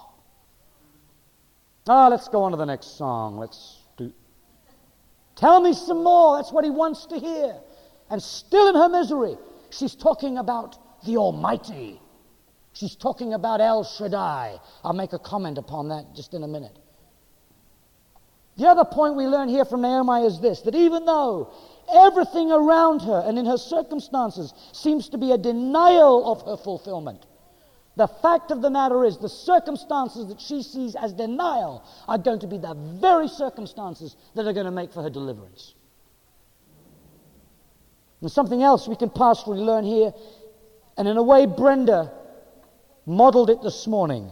Ah, let's go on to the next song. Let's do. Tell me some more. That's what he wants to hear. And still in her misery, she's talking about the Almighty. She's talking about El Shaddai. I'll make a comment upon that just in a minute. The other point we learn here from Naomi is this, that even though everything around her and in her circumstances seems to be a denial of her fulfillment, the fact of the matter is the circumstances that she sees as denial are going to be the very circumstances that are going to make for her deliverance. And something else we can pastorally learn here, and in a way Brenda modeled it this morning.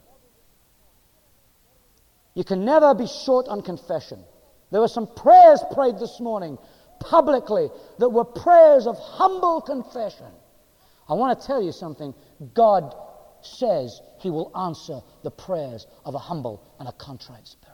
You can never be short on confession. There were some prayers prayed this morning publicly that were prayers of humble confession. I want to tell you something. God says he will answer the prayers of a humble and a contrite spirit.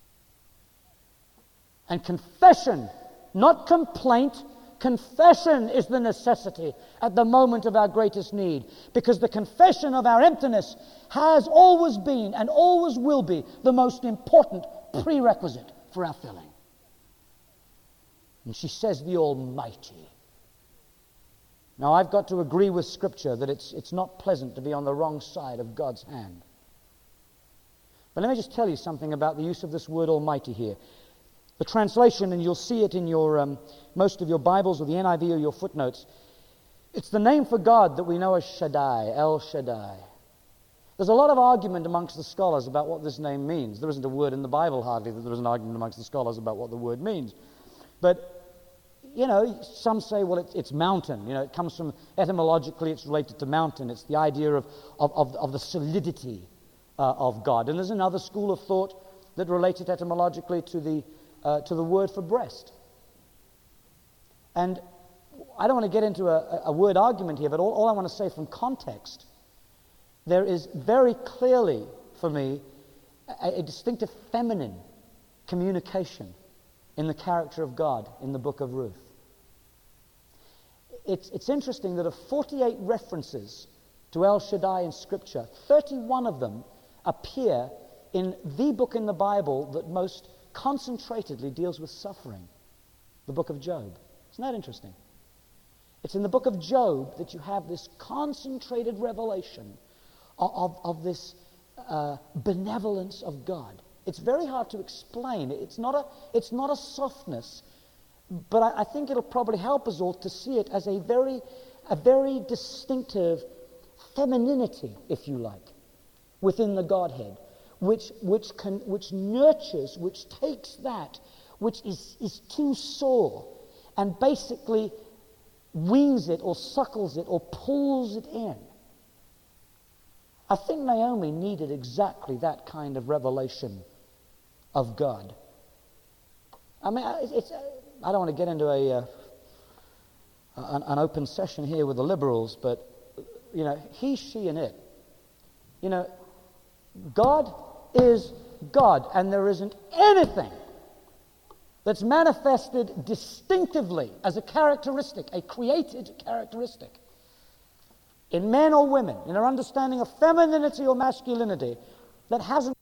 And confession, not complaint, confession is the necessity at the moment of our greatest need, because the confession of our emptiness has always been and always will be the most important prerequisite for our filling. And she says the Almighty. Now, I've got to agree with Scripture that it's, it's not pleasant to be on the wrong side of God's hand. But let me just tell you something about the use of this word Almighty here. The translation, and you'll see it in your um, most of your Bibles or the N I V or your footnotes, it's the name for God that we know as Shaddai, El Shaddai. There's a lot of argument amongst the scholars about what this name means. There isn't a word in the Bible hardly that there is an argument amongst the scholars about what the word means. But, you know, some say, well, it's, it's mountain. You know, it comes from, etymologically, it's related to mountain. It's the idea of, of, of, of the solidity uh, of God. And there's another school of thought that relates it etymologically to the Uh, to the word for breast. And I don't want to get into a, a word argument here, but all, all I want to say from context, there is very clearly, for me, a, a distinctive feminine communication in the character of God in the book of Ruth. It's, it's interesting that of forty-eight references to El Shaddai in Scripture, thirty-one of them appear in the book in the Bible that most concentratedly deals with suffering, the book of Job. Isn't that interesting? It's in the book of Job that you have this concentrated revelation of, of, of this uh, benevolence of God. It's very hard to explain. It's not a, it's not a softness, but I, I think it'll probably help us all to see it as a very, a very distinctive femininity, if you like, within the Godhead. Which which can which nurtures, which takes that which is, is too sore and basically weans it or suckles it or pulls it in. I think Naomi needed exactly that kind of revelation of God. I mean, it's, I don't want to get into a uh, an, an open session here with the liberals, but you know, he, she, and it. You know, God is God, and there isn't anything that's manifested distinctively as a characteristic, a created characteristic, in men or women, in our understanding of femininity or masculinity, that hasn't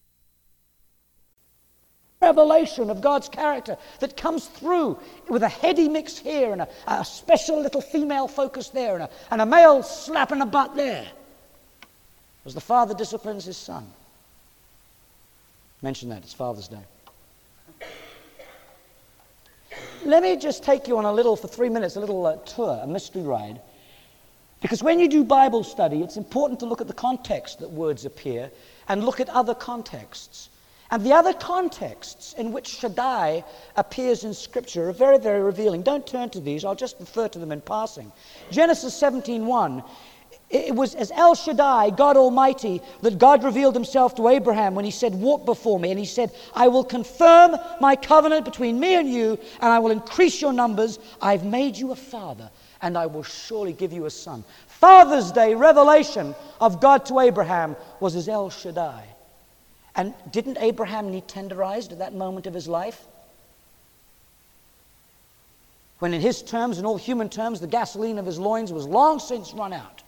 revelation of God's character that comes through with a heady mix here and a, a special little female focus there and a, and a male slapping a butt there, as the father disciplines his son. Mention that, it's Father's Day. Let me just take you on a little, for three minutes, a little uh, tour, a mystery ride. Because when you do Bible study, it's important to look at the context that words appear and look at other contexts. And the other contexts in which Shaddai appears in Scripture are very, very revealing. Don't turn to these, I'll just refer to them in passing. Genesis seventeen one. It was as El Shaddai, God Almighty, that God revealed himself to Abraham when he said, walk before me. And he said, I will confirm my covenant between me and you, and I will increase your numbers. I've made you a father, and I will surely give you a son. Father's Day revelation of God to Abraham was as El Shaddai. And didn't Abraham need tenderized at that moment of his life? when in his terms, in all human terms, the gasoline of his loins was long since run out.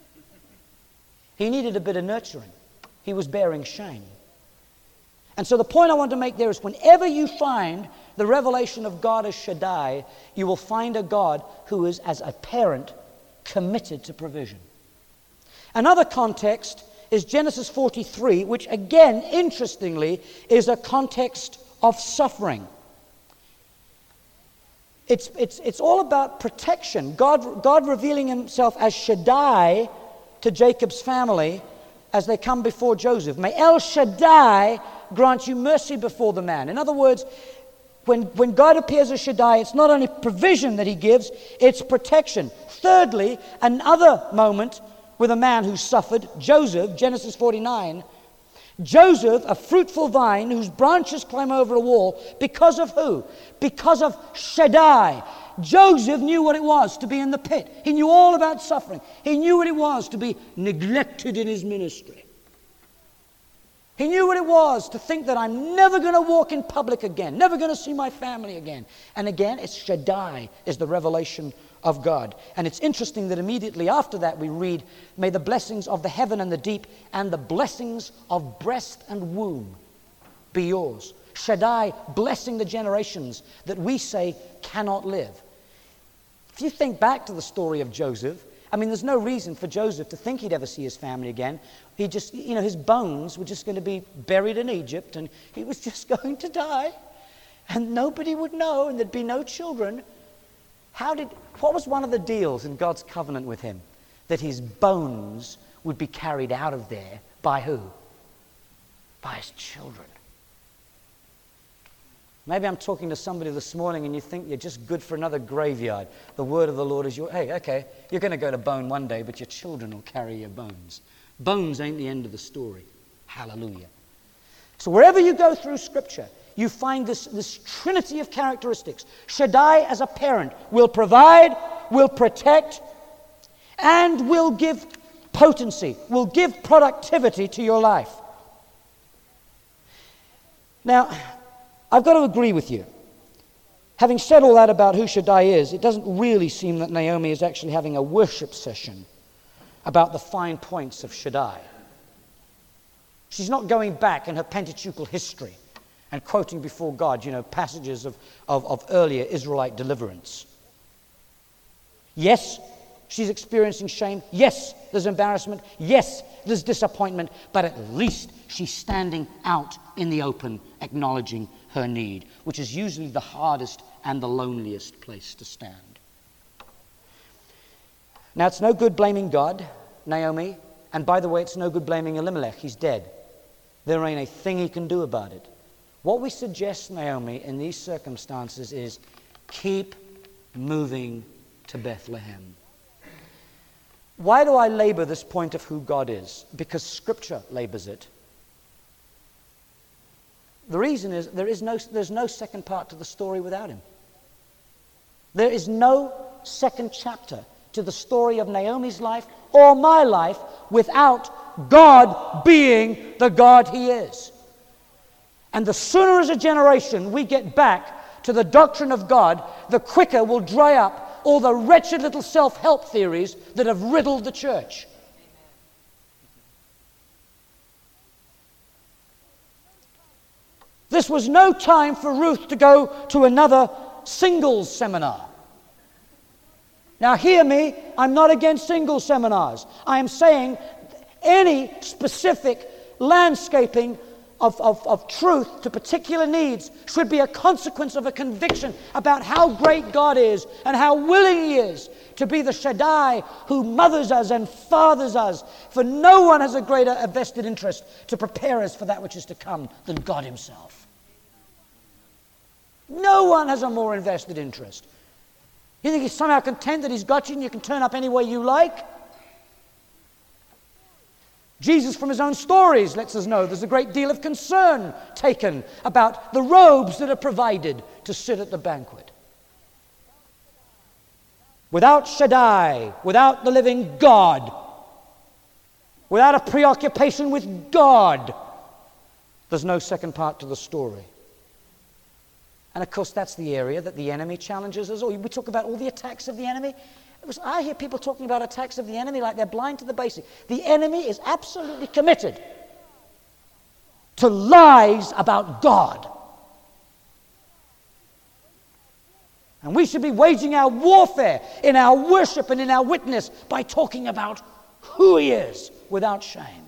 He needed a bit of nurturing. He was bearing shame. And so the point I want to make there is whenever you find the revelation of God as Shaddai, you will find a God who is, as a parent, committed to provision. Another context is Genesis forty-three, which again, interestingly, is a context of suffering. It's, it's, it's all about protection. God, God revealing himself as Shaddai to Jacob's family as they come before Joseph. May El Shaddai grant you mercy before the man. In other words, when, when God appears as Shaddai, it's not only provision that he gives, it's protection. Thirdly, another moment with a man who suffered, Joseph, Genesis forty-nine. Joseph, a fruitful vine whose branches climb over a wall, because of who? Because of Shaddai. Joseph knew what it was to be in the pit. He knew all about suffering. He knew what it was to be neglected in his ministry. He knew what it was to think that I'm never going to walk in public again, never going to see my family again. And again, it's Shaddai is the revelation of God. And it's interesting that immediately after that we read, may the blessings of the heaven and the deep and the blessings of breast and womb be yours. Shaddai blessing the generations that we say cannot live. If you think back to the story of Joseph, I mean, there's no reason for Joseph to think he'd ever see his family again. He just, you know, his bones were just going to be buried in Egypt, and he was just going to die, and nobody would know, and there'd be no children. How did, what was one of the deals in God's covenant with him? That his bones would be carried out of there by who? By his children. Maybe I'm talking to somebody this morning and you think you're just good for another graveyard. The word of the Lord is your, hey, okay, you're going to go to bone one day, but your children will carry your bones. Bones ain't the end of the story. Hallelujah. So wherever you go through Scripture, you find this, this trinity of characteristics. Shaddai as a parent will provide, will protect, and will give potency, will give productivity to your life. Now, I've got to agree with you. Having said all that about who Shaddai is, it doesn't really seem that Naomi is actually having a worship session about the fine points of Shaddai. She's not going back in her Pentateuchal history and quoting before God, you know, passages of, of, of earlier Israelite deliverance. Yes, she's experiencing shame. Yes, there's embarrassment. Yes, there's disappointment. But at least she's standing out in the open, acknowledging her need, which is usually the hardest and the loneliest place to stand. Now, it's no good blaming God, Naomi, and by the way, it's no good blaming Elimelech. He's dead. There ain't a thing he can do about it. What we suggest, Naomi, in these circumstances is keep moving to Bethlehem. Why do I labor this point of who God is? Because Scripture labors it. The reason is there is no, there's no second part to the story without him. There is no second chapter to the story of Naomi's life or my life without God being the God he is. And the sooner as a generation we get back to the doctrine of God, the quicker will dry up all the wretched little self-help theories that have riddled the church. This was no time for Ruth to go to another singles seminar. Now hear me, I'm not against singles seminars. I am saying any specific landscaping of, of, of truth to particular needs should be a consequence of a conviction about how great God is and how willing he is to be the Shaddai who mothers us and fathers us. For no one has a greater a vested interest to prepare us for that which is to come than God himself. No one has a more invested interest. You think he's somehow content that he's got you and you can turn up any way you like? Jesus, from his own stories, lets us know there's a great deal of concern taken about the robes that are provided to sit at the banquet. Without Shaddai, without the living God, without a preoccupation with God, there's no second part to the story. And of course, that's the area that the enemy challenges us all. We talk about all the attacks of the enemy. It was, I hear people talking about attacks of the enemy like they're blind to the basic. The enemy is absolutely committed to lies about God. And we should be waging our warfare in our worship and in our witness by talking about who He is without shame.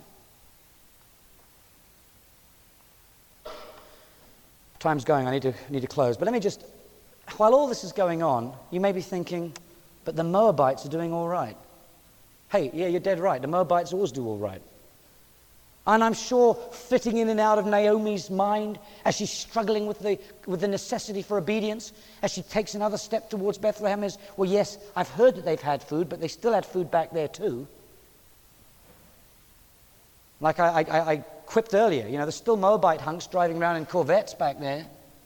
Time's going, I need to, need to close. But let me just, while all this is going on, you may be thinking, but the Moabites are doing all right. Hey, yeah, you're dead right. The Moabites always do all right. And I'm sure fitting in and out of Naomi's mind as she's struggling with the, with the necessity for obedience, as she takes another step towards Bethlehem is, well, yes, I've heard that they've had food, but they still had food back there too. Like I, I, I quipped earlier, you know, there's still Moabite hunks driving around in Corvettes back there.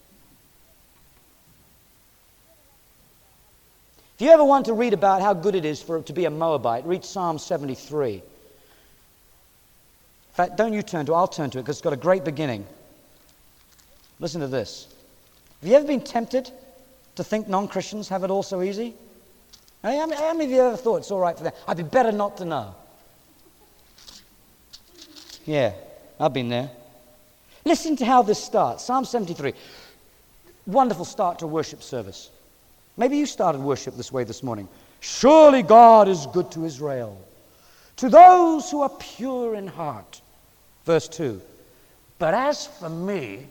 If you ever want to read about how good it is for to be a Moabite, read Psalm seventy-three. In fact, don't you turn to it, I'll turn to it because it's got a great beginning. Listen to this. Have you ever been tempted to think non-Christians have it all so easy? How many, how many of you ever thought it's all right for them? I'd be better not to know. Yeah, I've been there. Listen to how this starts. Psalm seventy-three. Wonderful start to a worship service. Maybe you started worship this way this morning. Surely God is good to Israel, to those who are pure in heart. Verse two. But as for me,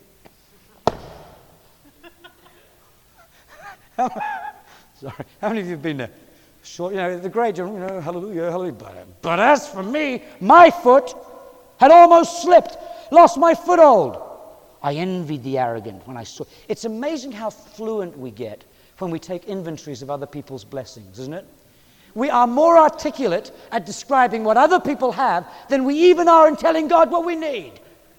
how, sorry, how many of you have been there? Short, you know, the great, you know, hallelujah, hallelujah. But, but as for me, my foot had almost slipped, lost my foothold. I envied the arrogant when I saw. It's amazing how fluent we get when we take inventories of other people's blessings, isn't it? We are more articulate at describing what other people have than we even are in telling God what we need.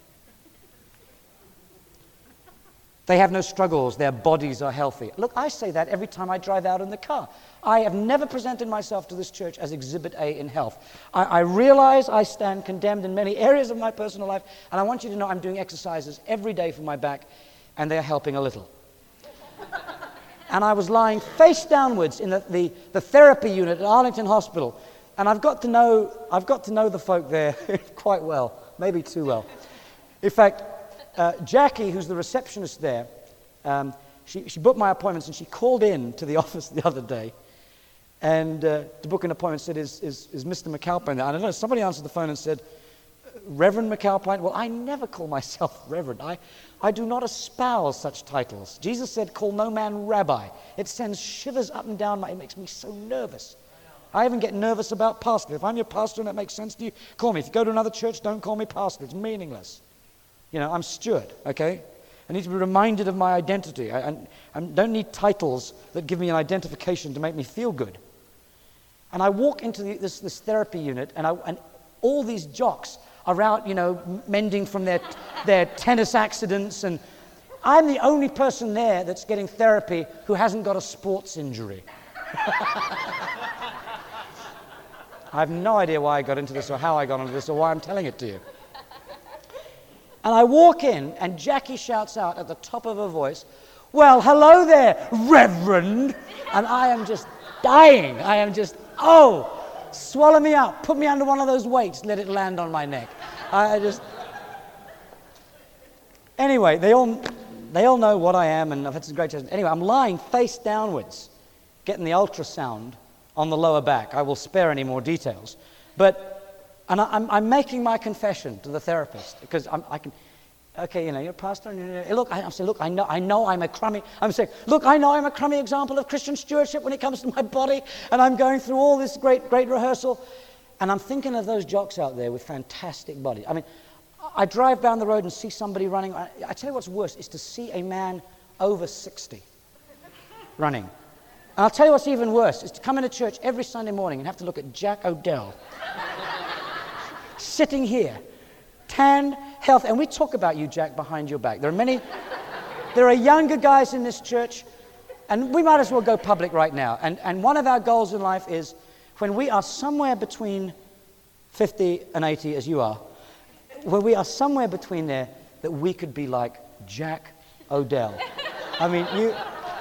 They have no struggles. Their bodies are healthy. Look, I say that every time I drive out in the car. I have never presented myself to this church as Exhibit A in health. I, I realize I stand condemned in many areas of my personal life, and I want you to know I'm doing exercises every day for my back, and they're helping a little. And I was lying face downwards in the, the, the therapy unit at Arlington Hospital, and I've got to know I've got to know the folk there quite well, maybe too well. In fact, uh, Jackie, who's the receptionist there, um, she, she booked my appointments, and she called in to the office the other day, and uh, to book an appointment, said, "Is is, is Mister McAlpine there?" I don't know. Somebody answered the phone and said, "Reverend McAlpine." Well, I never call myself Reverend. I. I do not espouse such titles. Jesus said, call no man rabbi. It sends shivers up and down my, it makes me so nervous. I even get nervous about pastor. If I'm your pastor and that makes sense to you, call me. If you go to another church, don't call me pastor. It's meaningless. You know, I'm steward, okay? I need to be reminded of my identity. I, I, I don't need titles that give me an identification to make me feel good. And I walk into the, this, this therapy unit, and, I, and all these jocks are out, you know, mending from their their tennis accidents, and I'm the only person there that's getting therapy who hasn't got a sports injury. I have no idea why I got into this or how I got into this or why I'm telling it to you. And I walk in, and Jackie shouts out at the top of her voice, "Well, hello there, Reverend." And I am just dying. I am just, oh, swallow me up. Put me under one of those weights. Let it land on my neck. I just... Anyway, they all they all know what I am, and I've had some great chats. Anyway, I'm lying face downwards, getting the ultrasound on the lower back. I will spare any more details. But, and I, I'm, I'm making my confession to the therapist, because I'm, I can... Okay, you know, you're a pastor, and you're, look, I, I'm saying, look, I know, I know I'm a crummy, I'm saying, look, I know I'm a crummy example of Christian stewardship when it comes to my body, and I'm going through all this great, great rehearsal, and I'm thinking of those jocks out there with fantastic bodies. I mean, I drive down the road and see somebody running. I, I tell you what's worse is to see a man over sixty running. And I'll tell you what's even worse is to come into church every Sunday morning and have to look at Jack O'Dell sitting here, tan, healthy. And we talk about you, Jack, behind your back. There are many, there are younger guys in this church, and we might as well go public right now. And, and one of our goals in life is when we are somewhere between fifty and eighty, as you are, when we are somewhere between there, that we could be like Jack O'Dell. I mean, you...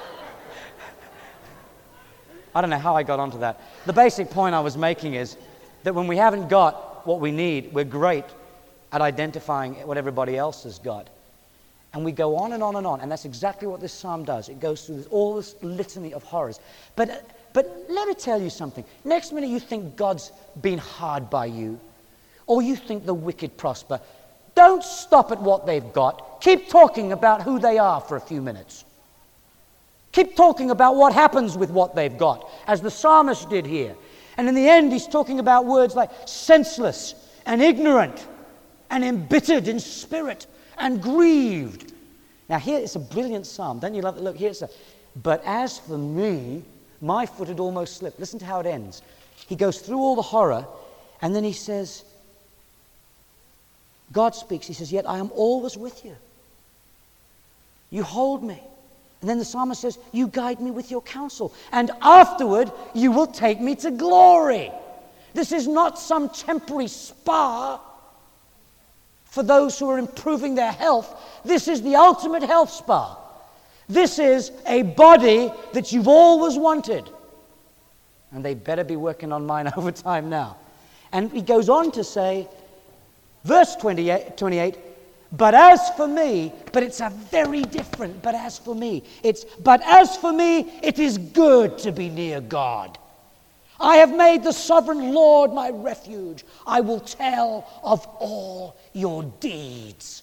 I don't know how I got onto that. The basic point I was making is that when we haven't got what we need, we're great at identifying what everybody else has got. And we go on and on and on, and that's exactly what this psalm does. It goes through this, all this litany of horrors. But, but let me tell you something. Next minute you think God's been hard by you, or you think the wicked prosper. Don't stop at what they've got. Keep talking about who they are for a few minutes. Keep talking about what happens with what they've got, as the psalmist did here. And in the end, he's talking about words like senseless and ignorant and embittered in spirit and grieved. Now here it's a brilliant psalm. Don't you love it? Look, here's a, but as for me, my foot had almost slipped. Listen to how it ends. He goes through all the horror, and then he says, God speaks. He says, yet I am always with you. You hold me. And then the psalmist says, you guide me with your counsel. And afterward, you will take me to glory. This is not some temporary spa for those who are improving their health. This is the ultimate health spa. This is a body that you've always wanted. And they better be working on mine overtime now. And he goes on to say, verse twenty-eight, twenty-eight, but as for me, but it's a very different, but as for me, it's, but as for me, it is good to be near God. I have made the sovereign Lord my refuge. I will tell of all your deeds.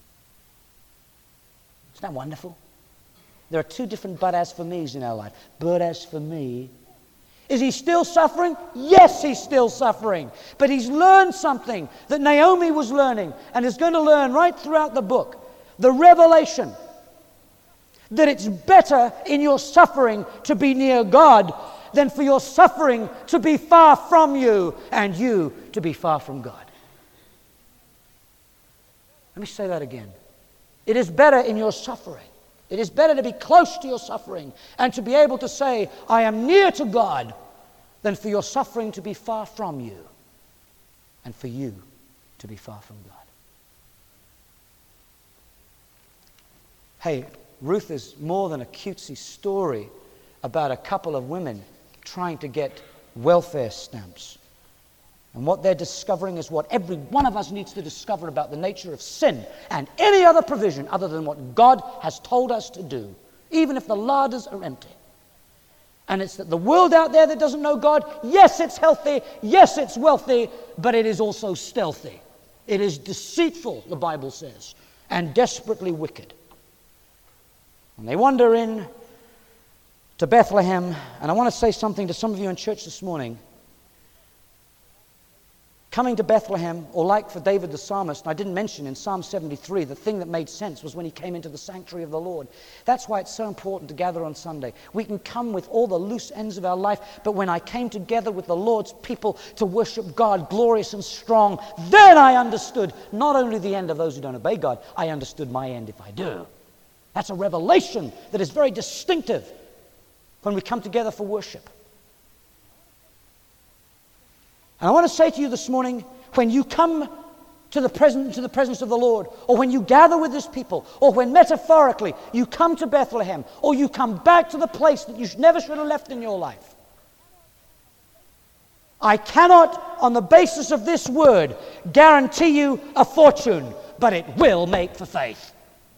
Isn't that wonderful? There are two different but as for me's in our life. But as for me, is he still suffering? Yes, he's still suffering. But he's learned something that Naomi was learning and is going to learn right throughout the book. The revelation that it's better in your suffering to be near God than for your suffering to be far from you and you to be far from God. Let me say that again. It is better in your suffering. It is better to be close to your suffering and to be able to say, I am near to God, than for your suffering to be far from you and for you to be far from God. Hey, Ruth is more than a cutesy story about a couple of women trying to get welfare stamps. And what they're discovering is what every one of us needs to discover about the nature of sin and any other provision other than what God has told us to do, even if the larders are empty. And it's that the world out there that doesn't know God, yes, it's healthy, yes, it's wealthy, but it is also stealthy. It is deceitful, the Bible says, and desperately wicked. And they wander in to Bethlehem, and I want to say something to some of you in church this morning. Coming to Bethlehem, or like for David the psalmist, and I didn't mention in Psalm seventy-three, the thing that made sense was when he came into the sanctuary of the Lord. That's why it's so important to gather on Sunday. We can come with all the loose ends of our life, but when I came together with the Lord's people to worship God glorious and strong, then I understood not only the end of those who don't obey God, I understood my end if I do. That's a revelation that is very distinctive when we come together for worship. And I want to say to you this morning, when you come to the presence, to the presence of the Lord, or when you gather with His people, or when metaphorically you come to Bethlehem, or you come back to the place that you never should have left in your life, I cannot, on the basis of this word, guarantee you a fortune, but it will make for faith.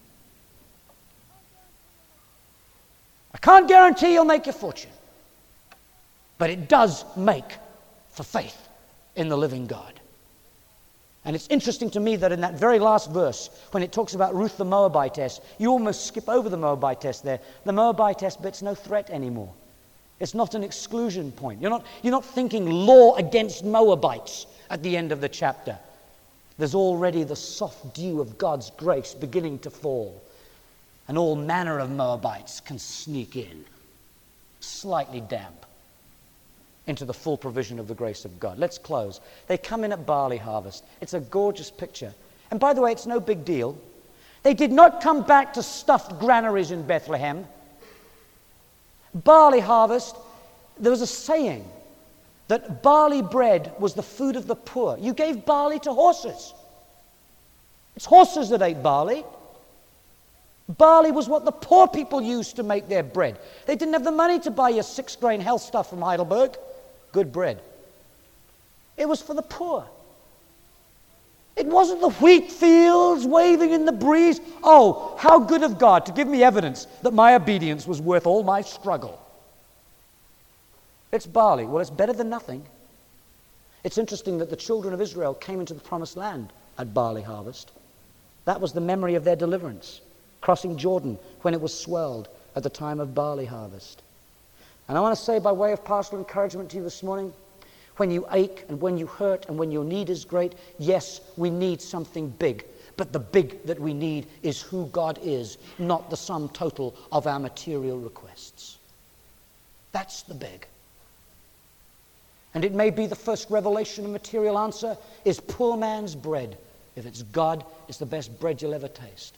I can't guarantee you'll make your fortune, but it does make for faith in the living God. And it's interesting to me that in that very last verse, when it talks about Ruth the Moabitess, you almost skip over the Moabitess there. The Moabitess bit's no threat anymore. It's not an exclusion point. You're not, you're not thinking law against Moabites at the end of the chapter. There's already the soft dew of God's grace beginning to fall. And all manner of Moabites can sneak in, slightly damp, into the full provision of the grace of God. Let's close. They come in at barley harvest. It's a gorgeous picture. And by the way, it's no big deal. They did not come back to stuffed granaries in Bethlehem. Barley harvest, there was a saying that barley bread was the food of the poor. You gave barley to horses. It's horses that ate barley. Barley was what the poor people used to make their bread. They didn't have the money to buy your six-grain health stuff from Heidelberg. Good bread. It was for the poor. It wasn't the wheat fields waving in the breeze. Oh, how good of God to give me evidence that my obedience was worth all my struggle. It's barley. Well, it's better than nothing. It's interesting that the children of Israel came into the promised land at barley harvest. That was the memory of their deliverance, crossing Jordan when it was swelled at the time of barley harvest. And I want to say by way of pastoral encouragement to you this morning, when you ache and when you hurt and when your need is great, yes, we need something big. But the big that we need is who God is, not the sum total of our material requests. That's the big. And it may be the first revelation of material answer is poor man's bread. If it's God, it's the best bread you'll ever taste.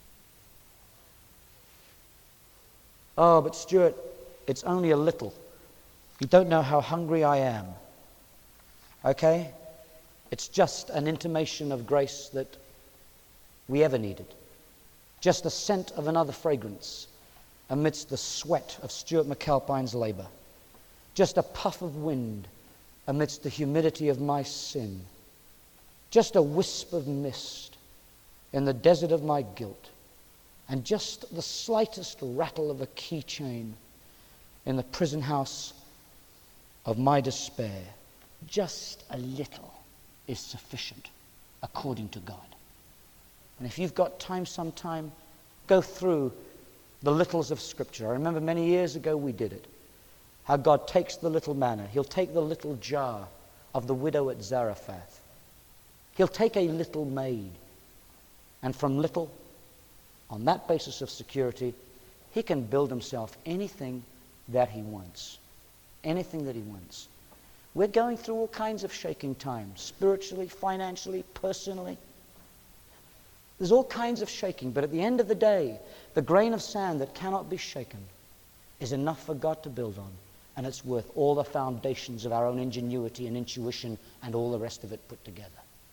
Oh, but Stuart, it's only a little. You don't know how hungry I am. Okay? It's just an intimation of grace that we ever needed. Just the scent of another fragrance amidst the sweat of Stuart McAlpine's labor. Just a puff of wind amidst the humidity of my sin. Just a wisp of mist in the desert of my guilt. And just the slightest rattle of a keychain in the prison house of my despair. Just a little is sufficient according to God. And if you've got time sometime, go through the littles of Scripture. I remember many years ago we did it. How God takes the little manna. He'll take the little jar of the widow at Zarephath. He'll take a little maid. And from little, on that basis of security, he can build himself anything that he wants. Anything that he wants. We're going through all kinds of shaking times, spiritually, financially, personally. There's all kinds of shaking, but at the end of the day, the grain of sand that cannot be shaken is enough for God to build on, and it's worth all the foundations of our own ingenuity and intuition and all the rest of it put together.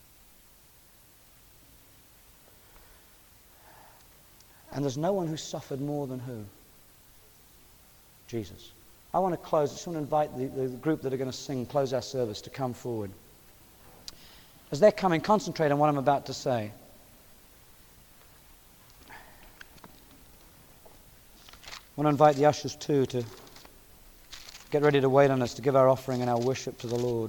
And there's no one who suffered more than who? Jesus. I want to close. I just want to invite the, the group that are going to sing, close our service, to come forward. As they're coming, concentrate on what I'm about to say. I want to invite the ushers too to get ready to wait on us to give our offering and our worship to the Lord.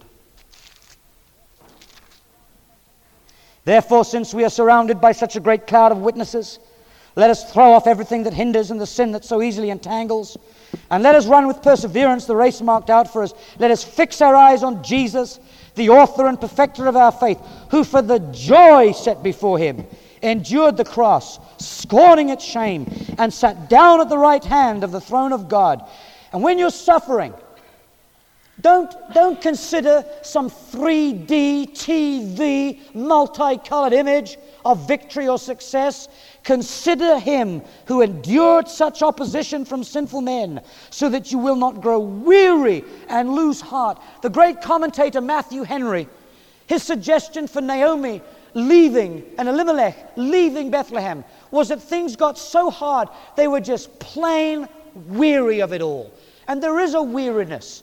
Therefore, since we are surrounded by such a great cloud of witnesses, let us throw off everything that hinders and the sin that so easily entangles. And let us run with perseverance the race marked out for us. Let us fix our eyes on Jesus, the author and perfecter of our faith, who for the joy set before him endured the cross, scorning its shame, and sat down at the right hand of the throne of God. And when you're suffering, Don't, don't consider some three D T V multicolored image of victory or success. Consider him who endured such opposition from sinful men, so that you will not grow weary and lose heart. The great commentator Matthew Henry, his suggestion for Naomi leaving and Elimelech leaving Bethlehem was that things got so hard they were just plain weary of it all. And there is a weariness.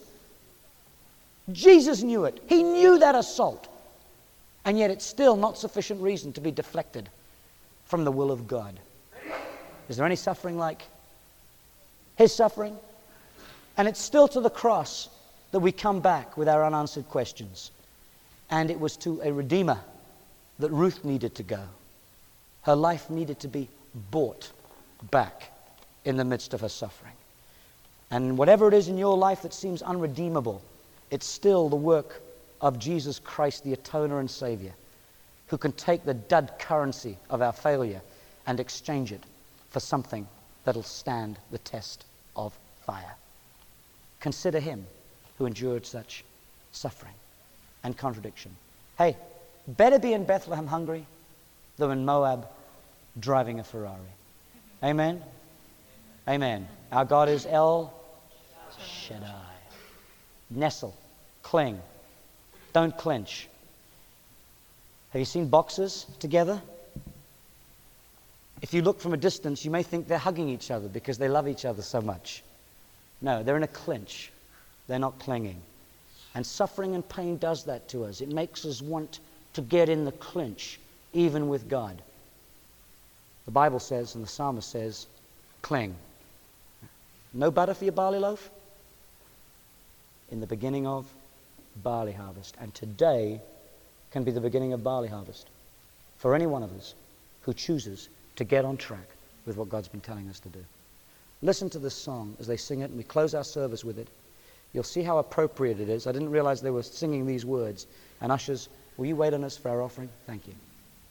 Jesus knew it. He knew that assault. And yet it's still not sufficient reason to be deflected from the will of God. Is there any suffering like his suffering? And it's still to the cross that we come back with our unanswered questions. And it was to a Redeemer that Ruth needed to go. Her life needed to be bought back in the midst of her suffering. And whatever it is in your life that seems unredeemable, it's still the work of Jesus Christ, the Atoner and Savior, who can take the dud currency of our failure and exchange it for something that'll stand the test of fire. Consider him who endured such suffering and contradiction. Hey, better be in Bethlehem hungry than in Moab driving a Ferrari. Amen? Amen. Our God is El Shaddai. Nestle, cling, don't clench. Have you seen boxers together? If you look from a distance, you may think they're hugging each other because they love each other so much. No, they're in a clinch. They're not clinging. And suffering and pain does that to us. It makes us want to get in the clinch, even with God. The Bible says, and the psalmist says, cling. No butter for your barley loaf? In the beginning of barley harvest. And today can be the beginning of barley harvest for any one of us who chooses to get on track with what God's been telling us to do. Listen to this song as they sing it, and we close our service with it. You'll see how appropriate it is. I didn't realize they were singing these words. And ushers, will you wait on us for our offering? Thank you.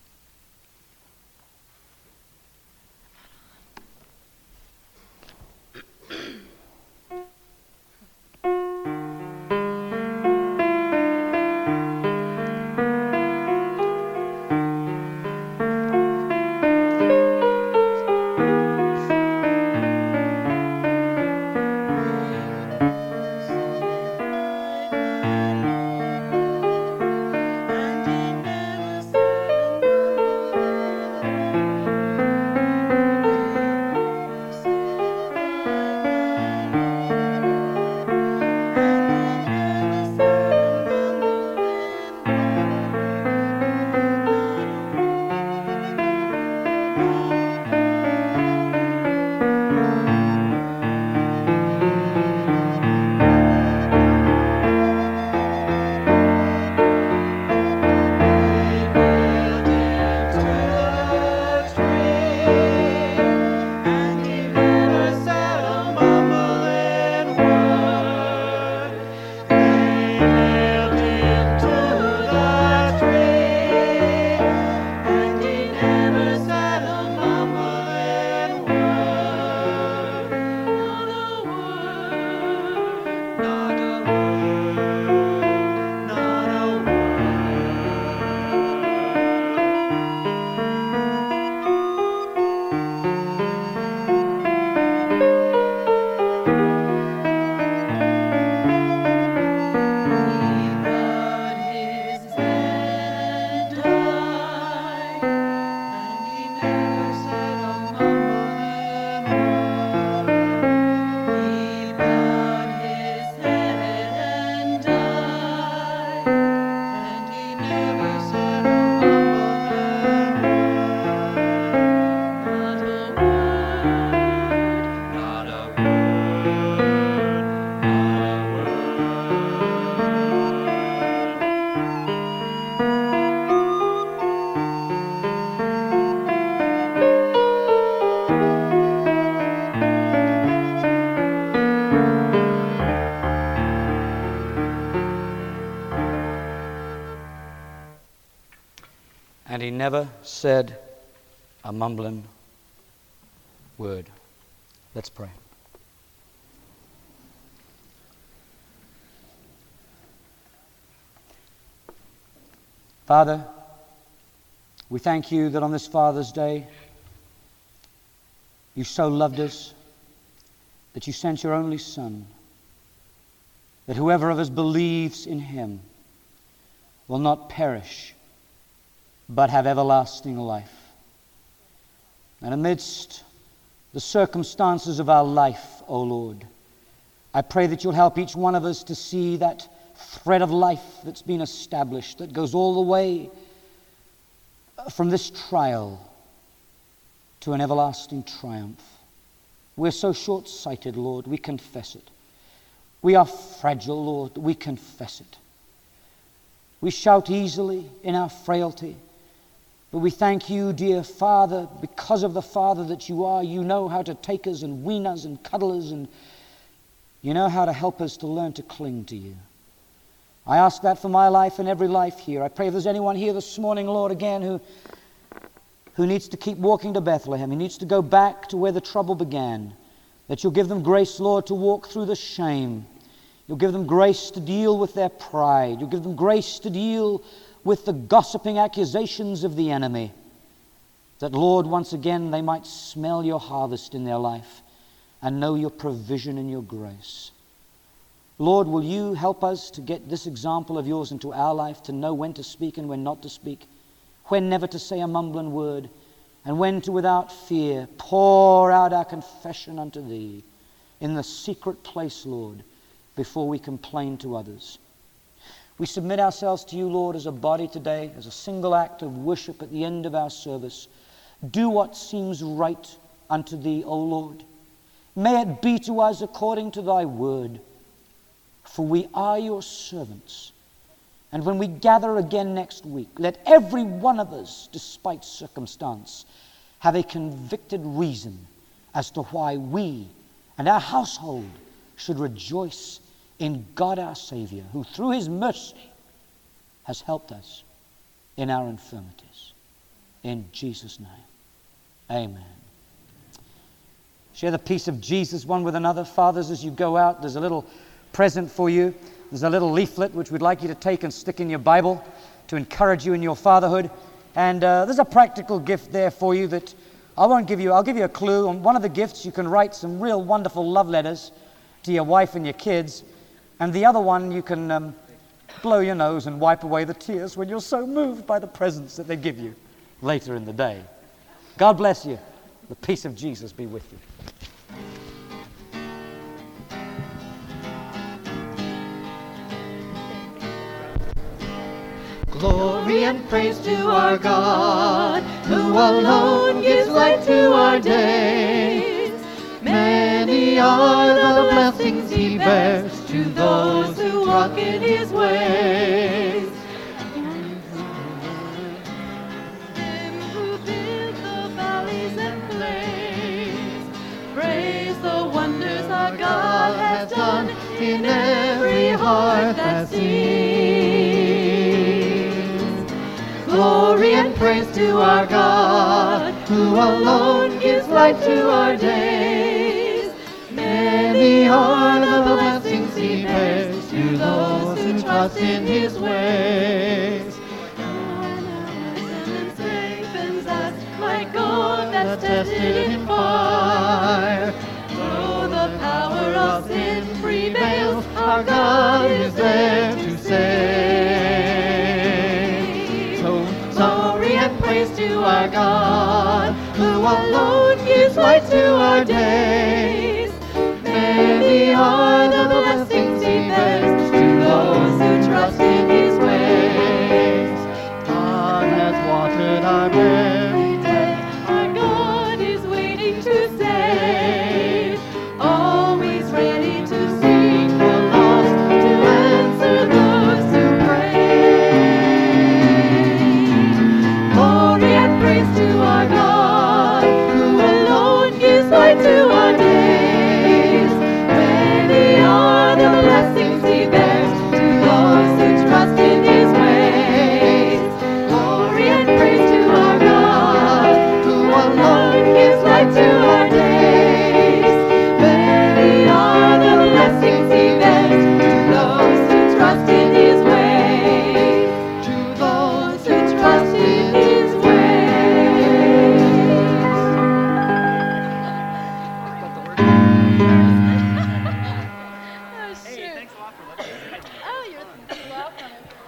And he never said a mumbling word. Let's pray. Father, we thank you that on this Father's Day, you so loved us that you sent your only Son, that whoever of us believes in him will not perish, but have everlasting life. And amidst the circumstances of our life, O Lord, I pray that you'll help each one of us to see that thread of life that's been established, that goes all the way from this trial to an everlasting triumph. We're so short-sighted, Lord, we confess it. We are fragile, Lord, we confess it. We shout easily in our frailty, but we thank you, dear Father, because of the Father that you are, you know how to take us and wean us and cuddle us, and you know how to help us to learn to cling to you. I ask that for my life and every life here. I pray if there's anyone here this morning, Lord, again, who, who needs to keep walking to Bethlehem, who needs to go back to where the trouble began, that you'll give them grace, Lord, to walk through the shame. You'll give them grace to deal with their pride. You'll give them grace to deal with the gossiping accusations of the enemy, that, Lord, once again they might smell your harvest in their life and know your provision and your grace. Lord, will you help us to get this example of yours into our life, to know when to speak and when not to speak, when never to say a mumbling word, and when to without fear pour out our confession unto Thee in the secret place, Lord, before we complain to others. We submit ourselves to You, Lord, as a body today, as a single act of worship at the end of our service. Do what seems right unto Thee, O Lord. May it be to us according to Thy word, for we are Your servants. And when we gather again next week, let every one of us, despite circumstance, have a convicted reason as to why we and our household should rejoice in God our Savior, who through His mercy has helped us in our infirmities. In Jesus' name, amen. Share the peace of Jesus one with another. Fathers, as you go out, there's a little present for you. There's a little leaflet which we'd like you to take and stick in your Bible to encourage you in your fatherhood. And uh, there's a practical gift there for you that I won't give you. I'll give you a clue. On one of the gifts, you can write some real wonderful love letters to your wife and your kids. And the other one, you can um, blow your nose and wipe away the tears when you're so moved by the presents that they give you later in the day. God bless you. The peace of Jesus be with you. Glory and praise to our God, who alone gives light to our days. Many are the blessings He bears to those who walk in His ways. Him who builds the valleys and plains, praise the wonders our God has done in every heart that sings. Glory and praise to our God, who alone gives light to our days. Many are the blessings He bears to those who trust in His ways. And strengthens us like gold that's tested in fire. Though the power of sin prevails, our God is there to save. Glory and praise to our God, who alone gives light to our days. Many are the blessings He bears to those who trust in His ways. God has watered our very day. Our God is waiting to save. Always ready to seek the lost, to answer those who pray. Glory and praise to our God, who alone gives light to our days. Many are the blessings He bears to those who trust in His ways. Glory and praise to our God, who alone gives light to our days. Many are the blessings He bears to those who trust in His ways. To those who trust in His ways. Hey, thanks a lot for letting me. Oh, you're welcome.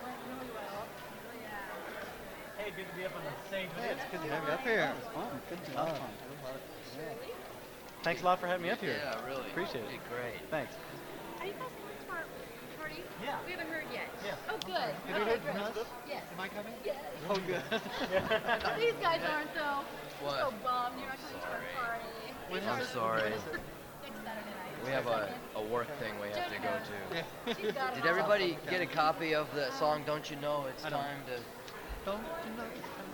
Hey, good to be up on the stage with you. It's good to have you up here. It's fun. Good job. Thanks a lot for having me up here. Yeah, really. Appreciate it. Did great. Thanks. Are you guys coming to our party? Yeah. We haven't heard yet. Yeah. Oh, good. Did we Okay, do great. this? Yes. Am I coming? Yes. Oh, good. These guys aren't though. What? So bummed you're not coming to Sorry. our party. When I'm is it? sorry. Next Saturday night. We have a, a work thing we have to go to. She's got it Did all. everybody get a copy of the song Don't You Know It's I don't. Time to... Don't you know?